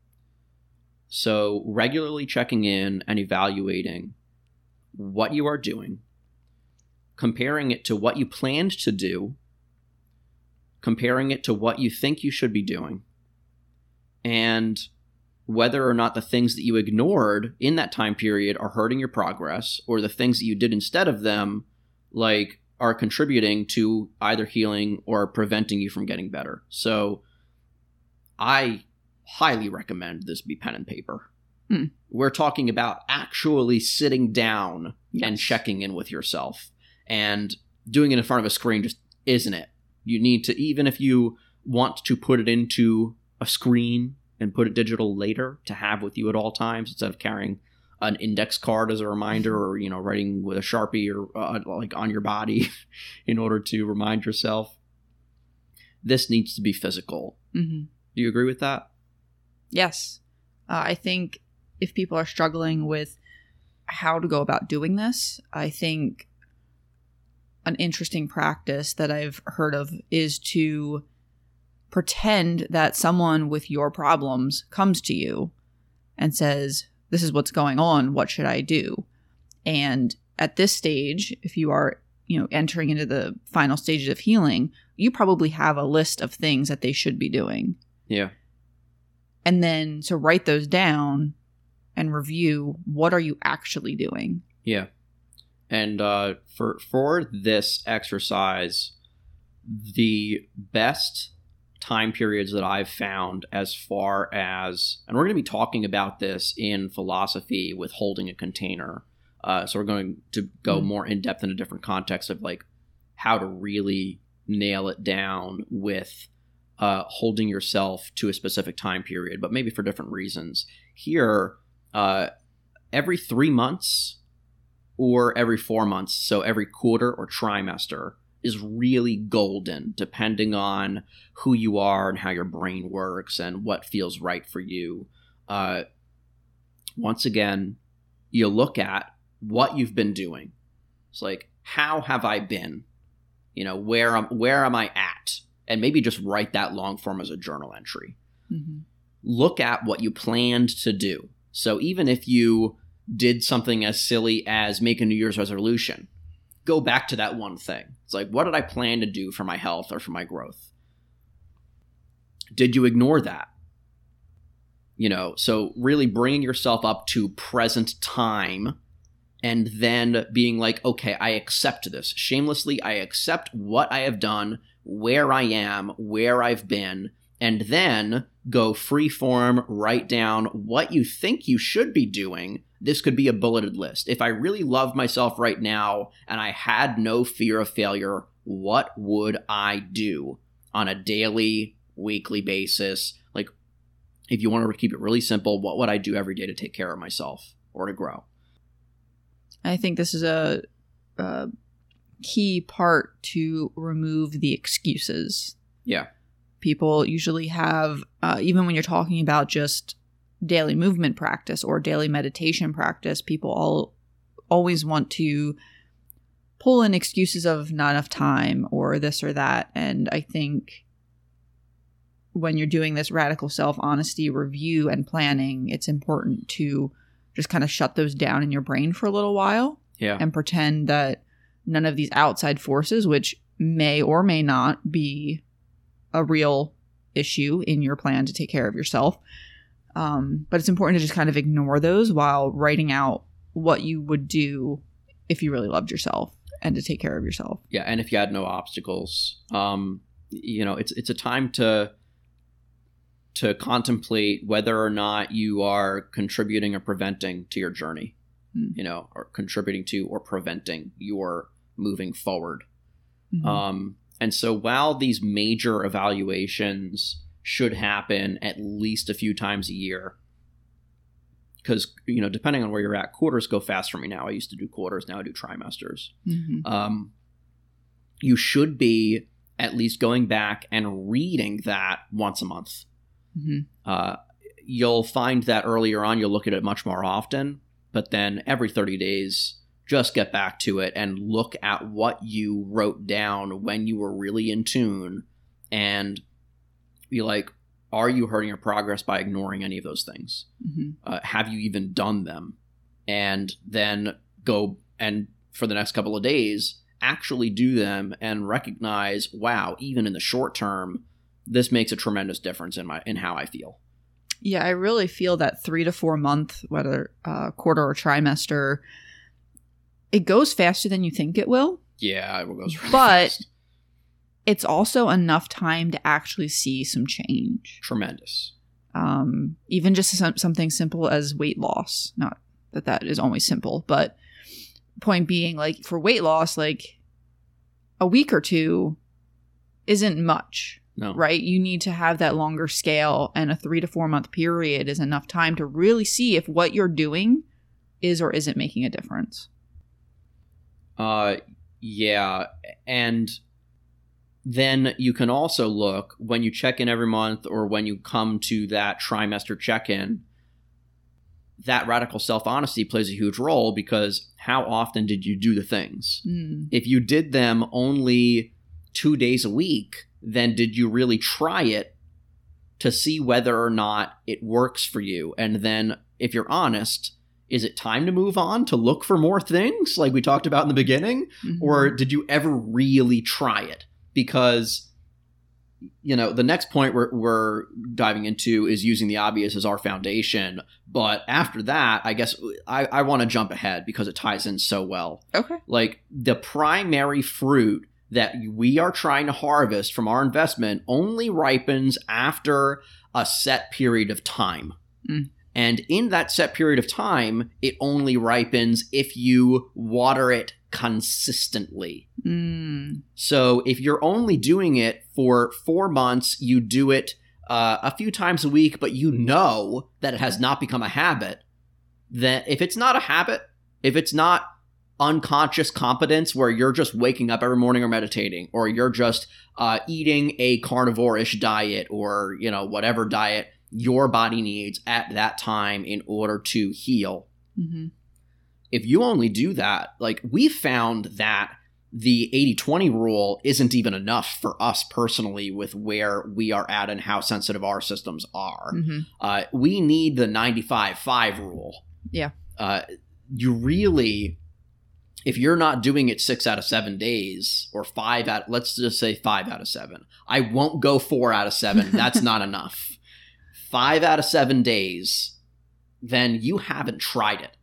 So regularly checking in and evaluating what you are doing, comparing it to what you planned to do, comparing it to what you think you should be doing, and whether or not the things that you ignored in that time period are hurting your progress, or the things that you did instead of them, like, are contributing to either healing or preventing you from getting better. So I highly recommend this be pen and paper. Hmm. We're talking about actually sitting down yes. and checking in with yourself. And doing it in front of a screen just isn't it. You need to, even if you want to put it into a screen and put it digital later to have with you at all times instead of carrying an index card as a reminder, or, you know, writing with a Sharpie or uh, like on your body in order to remind yourself. This needs to be physical. Mm-hmm. Do you agree with that? Yes. Uh, I think if people are struggling with how to go about doing this, I think an interesting practice that I've heard of is to pretend that someone with your problems comes to you and says, this is what's going on. What should I do? And at this stage, if you are, you know, entering into the final stages of healing, you probably have a list of things that they should be doing. Yeah. And then so write those down and review, what are you actually doing? Yeah. And uh, for for this exercise, the best time periods that I've found as far as, and we're going to be talking about this in philosophy with holding a container. Uh, so we're going to go more in depth in a different context of like how to really nail it down with uh, holding yourself to a specific time period, but maybe for different reasons. Here, uh, every three months or every four months, so every quarter or trimester, is really golden, depending on who you are and how your brain works and what feels right for you. Uh, once again, you look at what you've been doing. It's like, how have I been? You know, where am, where am I at? And maybe just write that long form as a journal entry. Mm-hmm. Look at what you planned to do. So even if you did something as silly as make a New Year's resolution, go back to that one thing. It's like, what did I plan to do for my health or for my growth? Did you ignore that? You know, so really bringing yourself up to present time and then being like, okay, I accept this. Shamelessly, I accept what I have done, where I am, where I've been, and then go free form, write down what you think you should be doing. This could be a bulleted list. If I really love myself right now and I had no fear of failure, what would I do on a daily, weekly basis? Like, if you want to keep it really simple, what would I do every day to take care of myself or to grow? I think this is a, a key part to remove the excuses. Yeah. People usually have, uh, even when you're talking about just daily movement practice or daily meditation practice, people all always want to pull in excuses of not enough time or this or that. And I think when you're doing this radical self-honesty review and planning, it's important to just kind of shut those down in your brain for a little while. Yeah. And pretend that none of these outside forces, which may or may not be a real issue in your plan to take care of yourself. Um, but it's important to just kind of ignore those while writing out what you would do if you really loved yourself and to take care of yourself. Yeah, and if you had no obstacles, um, you know, it's it's a time to to contemplate whether or not you are contributing or preventing to your journey, mm. you know, or contributing to or preventing your moving forward. Mm-hmm. Um, and so while these major evaluations should happen at least a few times a year, because, you know, depending on where you're at, quarters go fast for me now. I used to do quarters. Now I do trimesters. Mm-hmm. Um, you should be at least going back and reading that once a month. Mm-hmm. Uh, you'll find that earlier on, you'll look at it much more often, but then every thirty days, just get back to it and look at what you wrote down when you were really in tune and be like, are you hurting your progress by ignoring any of those things? Mm-hmm. Uh, have you even done them? And then go and for the next couple of days, actually do them and recognize, wow, even in the short term, this makes a tremendous difference in my in how I feel. Yeah, I really feel that three to four month, whether uh, quarter or trimester, it goes faster than you think it will. Yeah, it goes really but fast. It's also enough time to actually see some change. Tremendous. Um, even just some, something simple as weight loss. Not that that is always simple, but point being, like, for weight loss, like, a week or two isn't much. No. Right? You need to have that longer scale, and a three to four month period is enough time to really see if what you're doing is or isn't making a difference. Uh, yeah. And then you can also look when you check in every month or when you come to that trimester check-in, that radical self-honesty plays a huge role, because how often did you do the things? Mm. If you did them only two days a week, then did you really try it to see whether or not it works for you? And then if you're honest, is it time to move on to look for more things like we talked about in the beginning? Mm-hmm. Or did you ever really try it? Because, you know, the next point we're, we're diving into is using the obvious as our foundation. But after that, I guess I, I want to jump ahead because it ties in so well. Okay. Like, the primary fruit that we are trying to harvest from our investment only ripens after a set period of time. Mm. And in that set period of time, it only ripens if you water it consistently. Mm. So if you're only doing it for four months, you do it uh, a few times a week, but you know that it has not become a habit, then if it's not a habit, if it's not unconscious competence where you're just waking up every morning or meditating, or you're just uh, eating a carnivore-ish diet, or, you know, whatever diet your body needs at that time in order to heal. Mm-hmm. If you only do that, like, we found that the eighty twenty rule isn't even enough for us personally with where we are at and how sensitive our systems are. Mm-hmm. Uh, we need the ninety-five five rule. Yeah. Uh, you really, if you're not doing it six out of seven days, or five out, let's just say five out of seven. I won't go four out of seven. That's not enough. Five out of seven days, then you haven't tried it.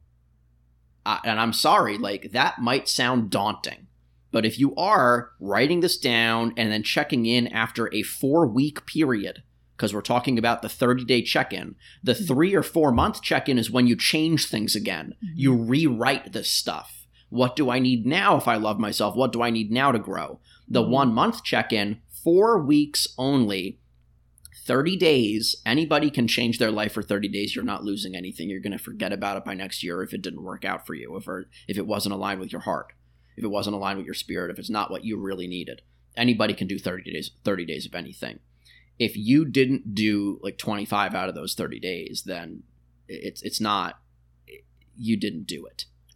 Uh, and I'm sorry, like, that might sound daunting. But if you are writing this down and then checking in after a four-week period, because we're talking about the thirty-day check-in, the three or four-month check-in is when you change things again. Mm-hmm. You rewrite this stuff. What do I need now if I love myself? What do I need now to grow? The mm-hmm. one-month check-in, four weeks only, thirty days, anybody can change their life for thirty days. You're not losing anything. You're going to forget about it by next year if it didn't work out for you, if, or, if it wasn't aligned with your heart, if it wasn't aligned with your spirit, if it's not what you really needed. Anybody can do thirty days, thirty days of anything. If you didn't do like twenty-five out of those thirty days, then it's it's not, you didn't do it.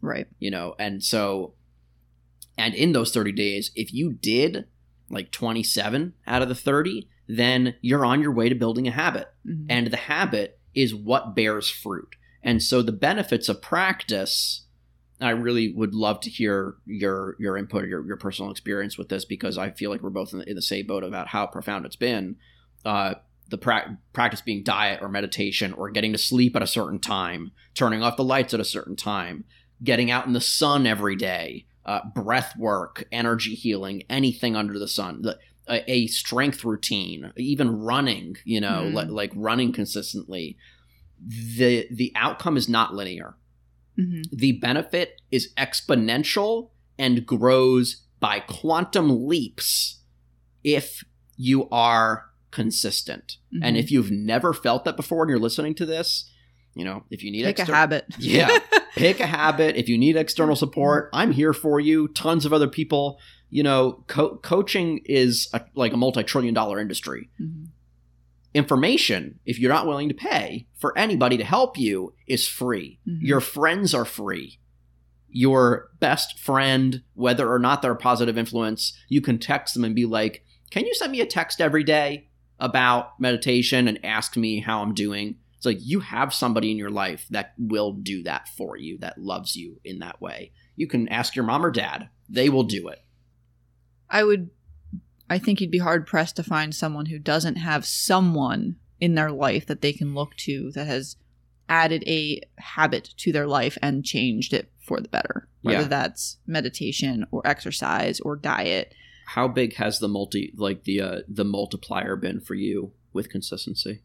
Right. You know, and so, and in those thirty days, if you did like twenty-seven out of the thirty, then you're on your way to building a habit. Mm-hmm. And the habit is what bears fruit. And so the benefits of practice, I really would love to hear your your input, your, your personal experience with this, because I feel like we're both in the, in the same boat about how profound it's been. Uh, the pra- practice being diet or meditation or getting to sleep at a certain time, turning off the lights at a certain time, getting out in the sun every day, uh, breath work, energy healing, anything under the sun, the, a, a strength routine, even running, you know, mm. li- like running consistently. The the outcome is not linear. Mm-hmm. The benefit is exponential and grows by quantum leaps if you are consistent. Mm-hmm. And if you've never felt that before and you're listening to this, you know, if you need pick exter- a habit. yeah, pick a habit. If you need external support, I'm here for you. Tons of other people. You know, co- coaching is a, like a multi-trillion dollar industry. Mm-hmm. Information, if you're not willing to pay for anybody to help you, is free. Mm-hmm. Your friends are free. Your best friend, whether or not they're a positive influence, you can text them and be like, can you send me a text every day about meditation and ask me how I'm doing? It's like you have somebody in your life that will do that for you, that loves you in that way. You can ask your mom or dad. They will do it. I would I think you'd be hard-pressed to find someone who doesn't have someone in their life that they can look to that has added a habit to their life and changed it for the better. Whether yeah. that's meditation or exercise or diet. How big has the multi like the uh, the multiplier been for you with consistency?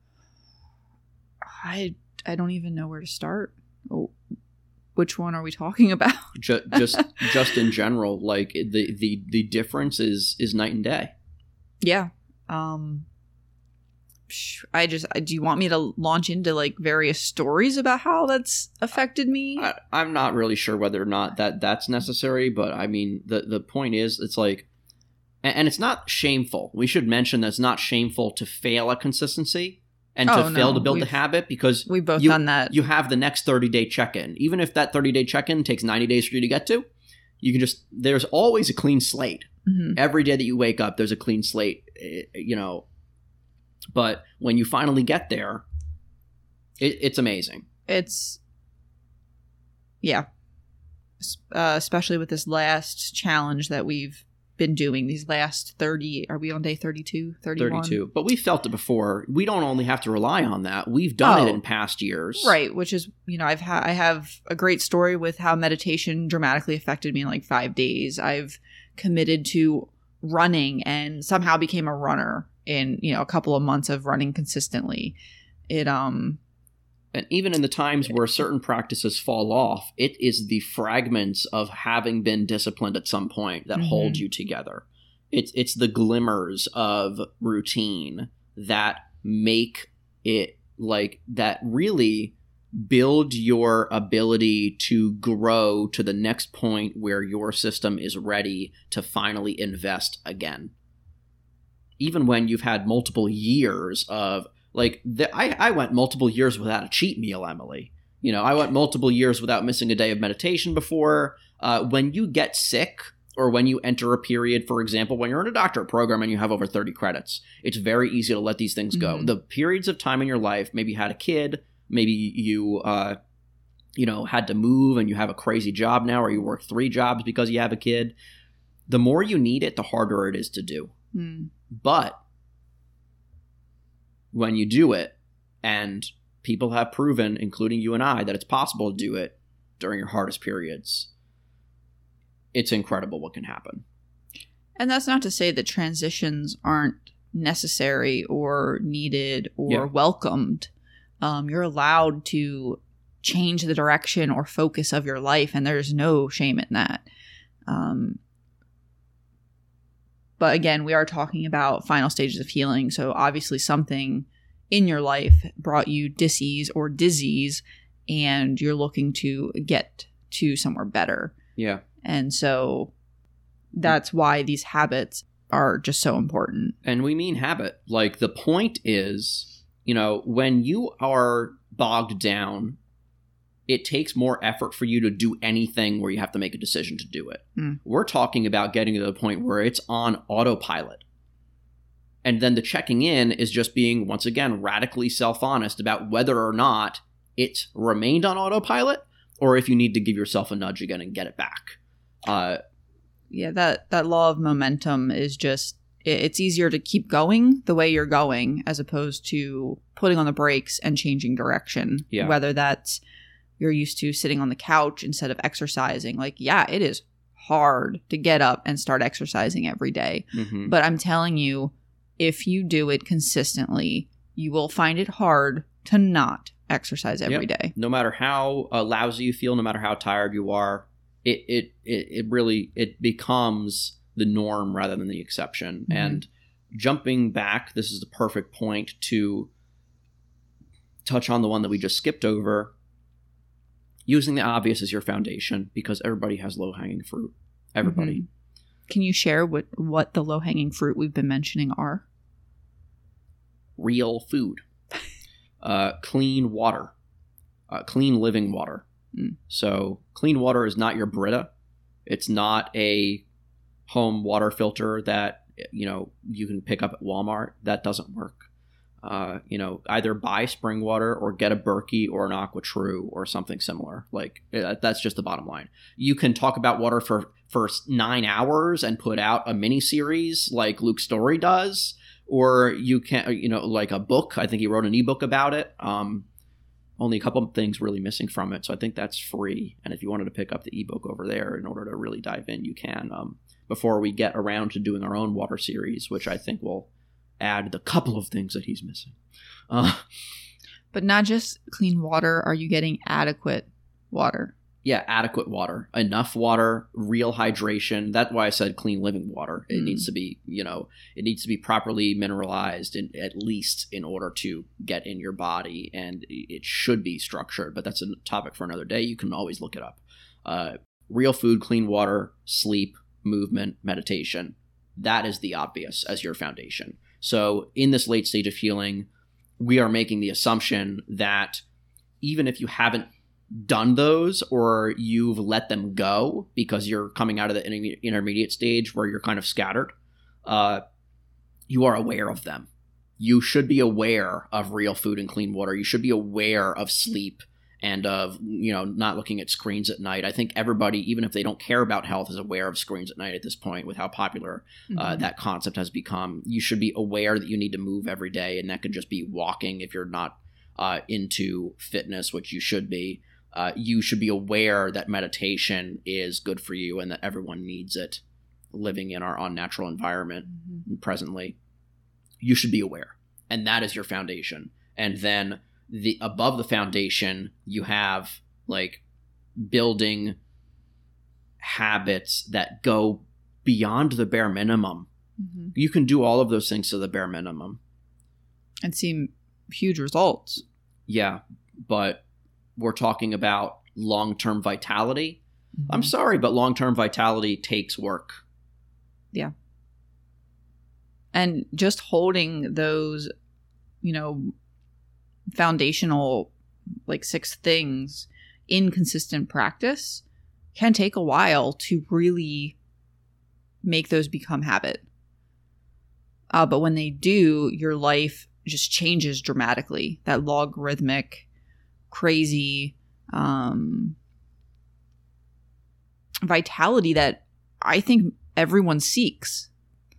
I I don't even know where to start. Oh. Which one are we talking about? just, just, just in general, like the, the, the difference is, is night and day. Yeah. Um, I just, do you want me to launch into like various stories about how that's affected me? I, I'm not really sure whether or not that that's necessary, but I mean, the, the point is it's like, and, and it's not shameful. We should mention that it's not shameful to fail at consistency. And to oh, fail no. to build we've, the habit because we've both you, done that. You have the next thirty-day check-in. Even if that thirty-day check-in takes ninety days for you to get to, you can just – there's always a clean slate. Mm-hmm. Every day that you wake up, there's a clean slate, you know. But when you finally get there, it, it's amazing. It's – yeah. Uh, especially with this last challenge that we've been doing these last thirty, are we on day thirty-two, thirty-one? thirty-two. But we felt it before. We don't only have to rely on that. We've done oh, it in past years. Right, which is, you know, I've ha- I have a great story with how meditation dramatically affected me in like five days. I've committed to running and somehow became a runner in, you know, a couple of months of running consistently. It um And even in the times where certain practices fall off, it is the fragments of having been disciplined at some point that mm-hmm. hold you together. It's it's the glimmers of routine that make it like that really build your ability to grow to the next point where your system is ready to finally invest again. Even when you've had multiple years of Like, the, I, I went multiple years without a cheat meal, Emily. You know, I went multiple years without missing a day of meditation before. Uh, when you get sick or when you enter a period, for example, when you're in a doctorate program and you have over thirty credits, it's very easy to let these things go. Mm-hmm. The periods of time in your life, maybe you had a kid, maybe you, uh, you know, had to move and you have a crazy job now or you work three jobs because you have a kid. The more you need it, the harder it is to do. Mm. But when you do it, and people have proven, including you and I, that it's possible to do it during your hardest periods, it's incredible what can happen. And that's not to say that transitions aren't necessary or needed or yeah. welcomed. Um, you're allowed to change the direction or focus of your life, and there's no shame in that. Um, But again, we are talking about final stages of healing. So obviously something in your life brought you dis-ease or disease, and you're looking to get to somewhere better. Yeah. And so that's why these habits are just so important. And we mean habit. Like, the point is, you know, when you are bogged down it takes more effort for you to do anything where you have to make a decision to do it. Mm. We're talking about getting to the point where it's on autopilot. And then the checking in is just being, once again, radically self-honest about whether or not it's remained on autopilot or if you need to give yourself a nudge again and get it back. Uh, yeah, that, that law of momentum is just, it, it's easier to keep going the way you're going as opposed to putting on the brakes and changing direction. Yeah. Whether that's you're used to sitting on the couch instead of exercising. Like, yeah, it is hard to get up and start exercising every day. Mm-hmm. But I'm telling you, if you do it consistently, you will find it hard to not exercise every yep. day. No matter how uh, lousy you feel, no matter how tired you are, it, it, it, it really, it becomes the norm rather than the exception. Mm-hmm. And jumping back, this is the perfect point to touch on the one that we just skipped over. Using the obvious as your foundation, because everybody has low-hanging fruit. Everybody. Mm-hmm. Can you share what, what the low-hanging fruit we've been mentioning are? Real food. uh, clean water. Uh, clean living water. Mm. So clean water is not your Brita. It's not a home water filter that, you know, you can pick up at Walmart. That doesn't work. Uh, you know, either buy spring water or get a Berkey or an AquaTrue or something similar. Like, that's just the bottom line. You can talk about water for, for nine hours and put out a mini series like Luke Story does, or you can, you know, like a book. I think he wrote an ebook about it. Um, only a couple of things really missing from it. So I think that's free. And if you wanted to pick up the ebook over there in order to really dive in, you can, um, before we get around to doing our own water series, which I think will add the couple of things that he's missing. Uh, but not just clean water. Are you getting adequate water? Yeah, adequate water. Enough water, real hydration. That's why I said clean living water. It mm. needs to be, you know, it needs to be properly mineralized in, at least in order to get in your body. And it should be structured, but that's a topic for another day. You can always look it up. Uh, real food, clean water, sleep, movement, meditation. That is the obvious as your foundation. So in this late stage of healing, we are making the assumption that even if you haven't done those or you've let them go because you're coming out of the inter- intermediate stage where you're kind of scattered, uh, you are aware of them. You should be aware of real food and clean water. You should be aware of sleep and of, you know, not looking at screens at night. I think everybody, even if they don't care about health, is aware of screens at night at this point with how popular mm-hmm. uh, that concept has become. You should be aware that you need to move every day, and that could just be walking if you're not uh, into fitness, which you should be. Uh, you should be aware that meditation is good for you and that everyone needs it living in our unnatural environment mm-hmm. presently. You should be aware, and that is your foundation. And then the above the foundation, you have like building habits that go beyond the bare minimum. Mm-hmm. You can do all of those things to the bare minimum and see huge results. Yeah, but we're talking about long-term vitality. Mm-hmm. I'm sorry, but long-term vitality takes work. Yeah. And just holding those, you know, foundational, like six things in consistent practice can take a while to really make those become habit. Uh, but when they do, your life just changes dramatically. That logarithmic, crazy um, vitality that I think everyone seeks.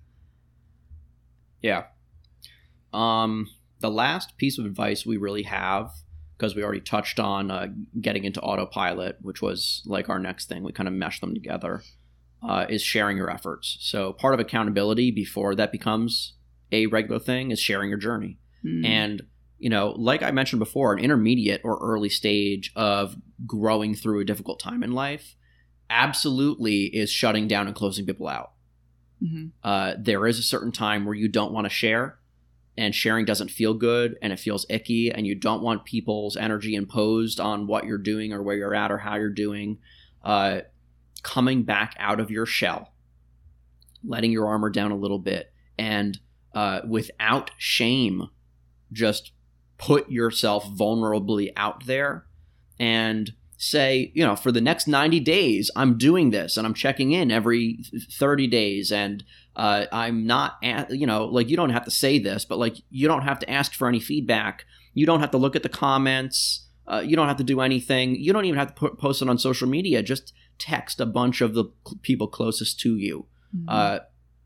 Yeah. Um, the last piece of advice we really have, because we already touched on uh, getting into autopilot, which was like our next thing, we kind of meshed them together, uh, is sharing your efforts. So part of accountability before that becomes a regular thing is sharing your journey. Mm. And, you know, like I mentioned before, an intermediate or early stage of growing through a difficult time in life absolutely is shutting down and closing people out. Mm-hmm. Uh, there is a certain time where you don't want to share, and sharing doesn't feel good and it feels icky, and you don't want people's energy imposed on what you're doing or where you're at or how you're doing. Uh, coming back out of your shell, letting your armor down a little bit, and uh, without shame, just put yourself vulnerably out there and say, you know, for the next ninety days, I'm doing this and I'm checking in every thirty days and uh, I'm not, you know, like you don't have to say this, but like you don't have to ask for any feedback. You don't have to look at the comments. Uh, you don't have to do anything. You don't even have to put, post it on social media. Just text a bunch of the people closest to you. Mm-hmm. Uh,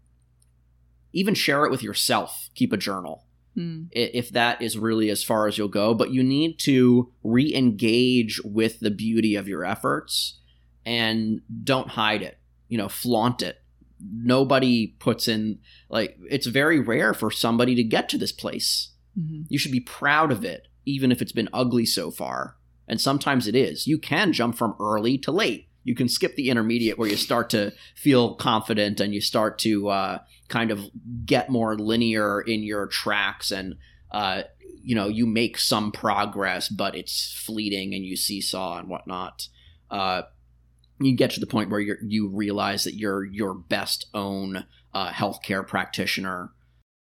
even share it with yourself. Keep a journal. Mm. If that is really as far as you'll go, but you need to re-engage with the beauty of your efforts and don't hide it, you know, flaunt it. Nobody puts in, like, it's very rare for somebody to get to this place. Mm-hmm. You should be proud of it, even if it's been ugly so far. And sometimes it is. You can jump from early to late. You can skip the intermediate where you start to feel confident and you start to uh, kind of get more linear in your tracks and, uh, you know, you make some progress, but it's fleeting and you seesaw and whatnot. Uh, you get to the point where you you realize that you're your best own uh, healthcare practitioner.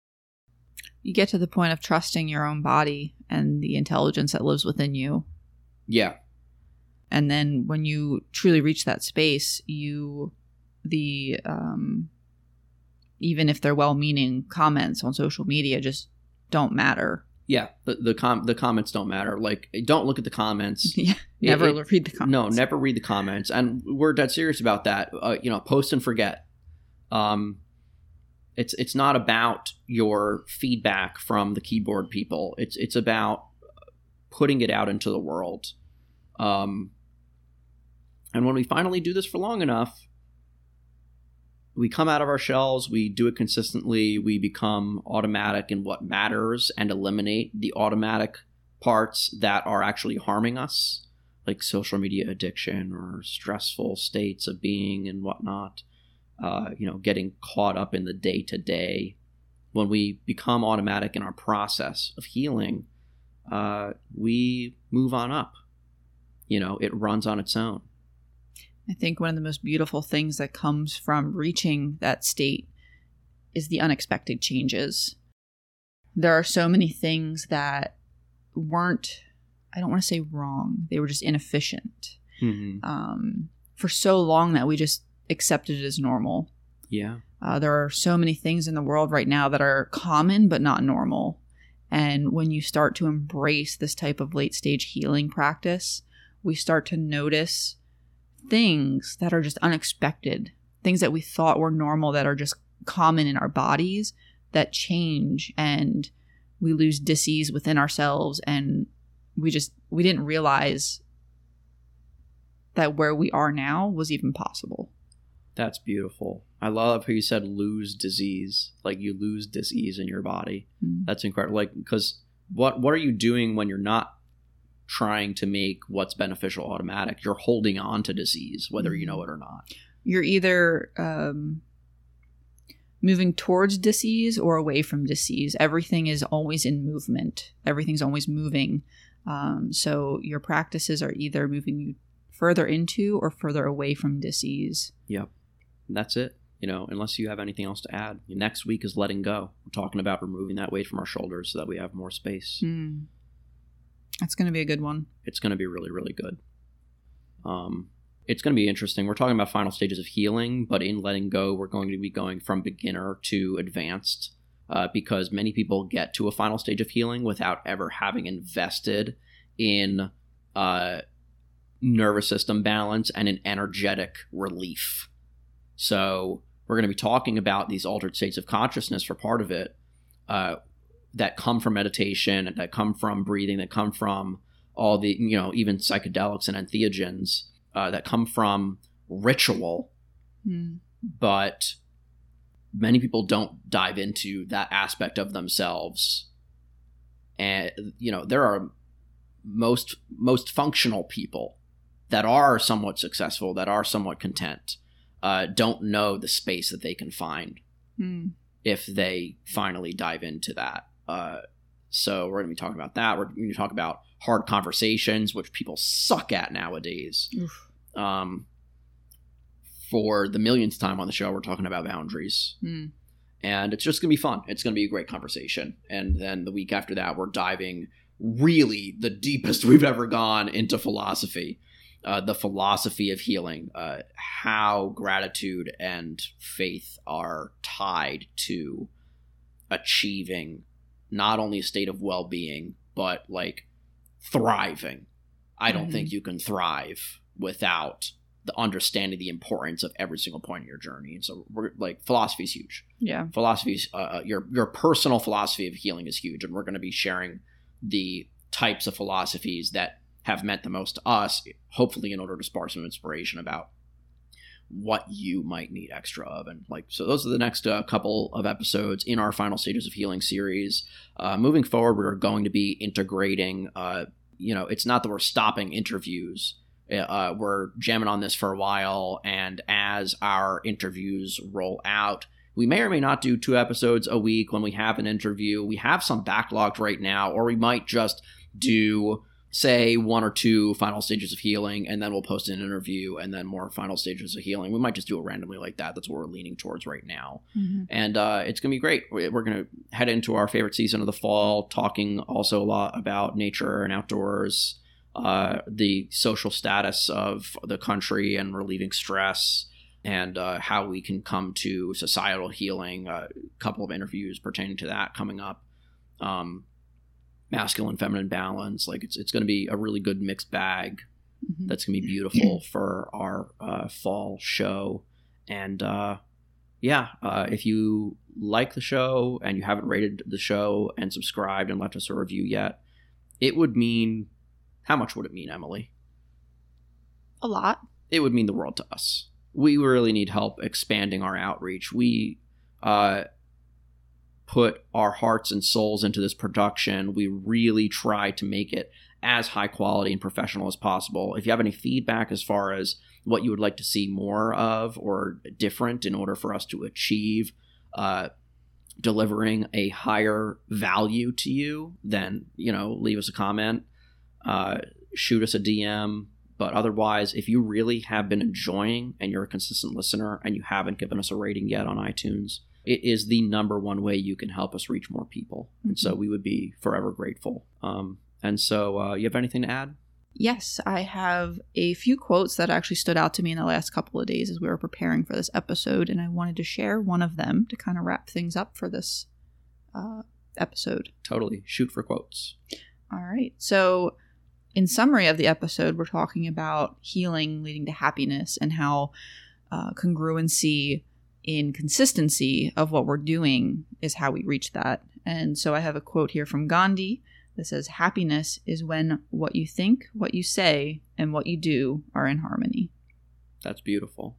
You get to the point of trusting your own body and the intelligence that lives within you. Yeah. And then when you truly reach that space, you, the, um, even if they're well-meaning comments on social media just don't matter. Yeah, the the, com- the comments don't matter. Like, don't look at the comments. Yeah, never it, it, read the comments. No, never read the comments. And we're dead serious about that. Uh, you know, post and forget. Um, it's it's not about your feedback from the keyboard people. It's it's about putting it out into the world. Um, and when we finally do this for long enough, we come out of our shells, we do it consistently, we become automatic in what matters and eliminate the automatic parts that are actually harming us, like social media addiction or stressful states of being and whatnot. Uh, you know, getting caught up in the day-to-day. When we become automatic in our process of healing, uh, we move on up. You know, it runs on its own. I think one of the most beautiful things that comes from reaching that state is the unexpected changes. There are so many things that weren't, I don't want to say wrong, they were just inefficient. Mm-hmm. Um, for so long that we just accepted it as normal. Yeah. Uh, there are so many things in the world right now that are common but not normal. And when you start to embrace this type of late stage healing practice, we start to notice things that are just unexpected, things that we thought were normal that are just common in our bodies that change, and we lose dis-ease within ourselves, and we just we didn't realize that where we are now was even possible. That's beautiful. I love how you said lose disease, like you lose dis-ease in your body. Mm-hmm. That's incredible. Like, because what what are you doing when you're not trying to make what's beneficial automatic? You're holding on to disease, whether you know it or not. You're either um, moving towards disease or away from disease. Everything is always in movement. Everything's always moving. Um, so your practices are either moving you further into or further away from disease. Yep. And that's it. You know, unless you have anything else to add. Next week is letting go. We're talking about removing that weight from our shoulders so that we have more space. Mm. That's going to be a good one. It's going to be really, really good. Um, it's going to be interesting. We're talking about final stages of healing, but in letting go, we're going to be going from beginner to advanced uh, because many people get to a final stage of healing without ever having invested in uh, nervous system balance and an energetic relief. So we're going to be talking about these altered states of consciousness for part of it. Uh, that come from meditation, that come from breathing, that come from all the, you know, even psychedelics and entheogens, uh, that come from ritual. Mm. But many people don't dive into that aspect of themselves. And, you know, there are most, most functional people that are somewhat successful, that are somewhat content, uh, don't know the space that they can find mm. if they finally dive into that. Uh, so we're going to be talking about that. We're going to talk about hard conversations, which people suck at nowadays. Um, for the millionth time on the show, we're talking about boundaries. Mm. And it's just going to be fun. It's going to be a great conversation. And then the week after that, we're diving really the deepest we've ever gone into philosophy. Uh, the philosophy of healing, uh, how gratitude and faith are tied to achieving not only a state of well-being, but like thriving. I don't mm-hmm. think you can thrive without the understanding the importance of every single point of your journey. And so we're like, philosophy is huge. Yeah. Philosophy's, uh, your, your personal philosophy of healing is huge. And we're going to be sharing the types of philosophies that have meant the most to us, hopefully in order to spark some inspiration about what you might need extra of. And like, so those are the next uh, couple of episodes in our Final Stages of Healing series. Uh, moving forward, we're going to be integrating, uh, you know, it's not that we're stopping interviews. Uh, we're jamming on this for a while. And as our interviews roll out, we may or may not do two episodes a week when we have an interview. We have some backlogged right now, or we might just do, say, one or two Final Stages of Healing, and then we'll post an interview, and then more Final Stages of Healing. We might just do it randomly like that. That's what we're leaning towards right now. Mm-hmm. And uh, it's going to be great. We're going to head into our favorite season of the fall, talking also a lot about nature and outdoors, uh, the social status of the country and relieving stress, and uh, how we can come to societal healing. Uh, a couple of interviews pertaining to that coming up. Um, masculine, feminine balance. Like it's it's going to be a really good mixed bag. Mm-hmm. That's going to be beautiful for our uh, fall show. And uh, yeah, uh, if you like the show and you haven't rated the show and subscribed and left us a review yet, it would mean, how much would it mean, Emily? A lot. It would mean the world to us. We really need help expanding our outreach. We uh put our hearts and souls into this production. We really try to make it as high quality and professional as possible. If you have any feedback as far as what you would like to see more of or different in order for us to achieve uh, delivering a higher value to you, then, you know, leave us a comment, uh, shoot us a D M. But otherwise, if you really have been enjoying and you're a consistent listener and you haven't given us a rating yet on iTunes, it is the number one way you can help us reach more people. And mm-hmm. so we would be forever grateful. Um, and so uh, you have anything to add? Yes, I have a few quotes that actually stood out to me in the last couple of days as we were preparing for this episode. And I wanted to share one of them to kind of wrap things up for this uh, episode. Totally. Shoot for quotes. All right. So in summary of the episode, we're talking about healing leading to happiness and how uh, congruency in consistency of what we're doing is how we reach that. And so I have a quote here from Gandhi that says, happiness is when what you think, what you say, and what you do are in harmony. That's beautiful.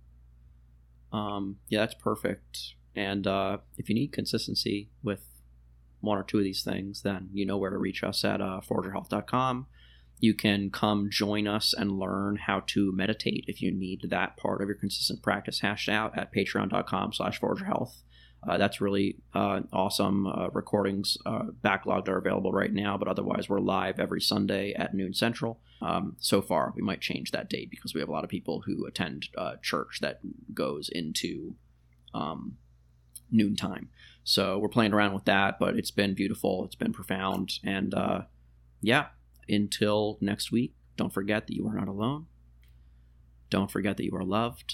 Um, yeah, that's perfect. And uh, if you need consistency with one or two of these things, then you know where to reach us at uh, forager health dot com. You can come join us and learn how to meditate if you need that part of your consistent practice hashed out at patreon dot com slash forager health. Uh, that's really uh, awesome. Uh, recordings uh, backlogged are available right now, but otherwise we're live every Sunday at noon Central. Um, so far, we might change that date because we have a lot of people who attend uh, church that goes into um, noontime. So we're playing around with that, but it's been beautiful. It's been profound. And uh, yeah. Until next week, don't forget that you are not alone. Don't forget that you are loved.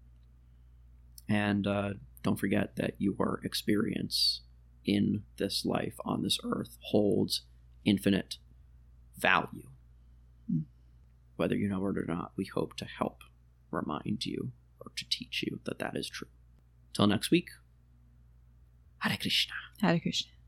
And uh, don't forget that your experience in this life on this earth holds infinite value. Mm. Whether you know it or not, we hope to help remind you or to teach you that that is true. Till next week, Hare Krishna. Hare Krishna.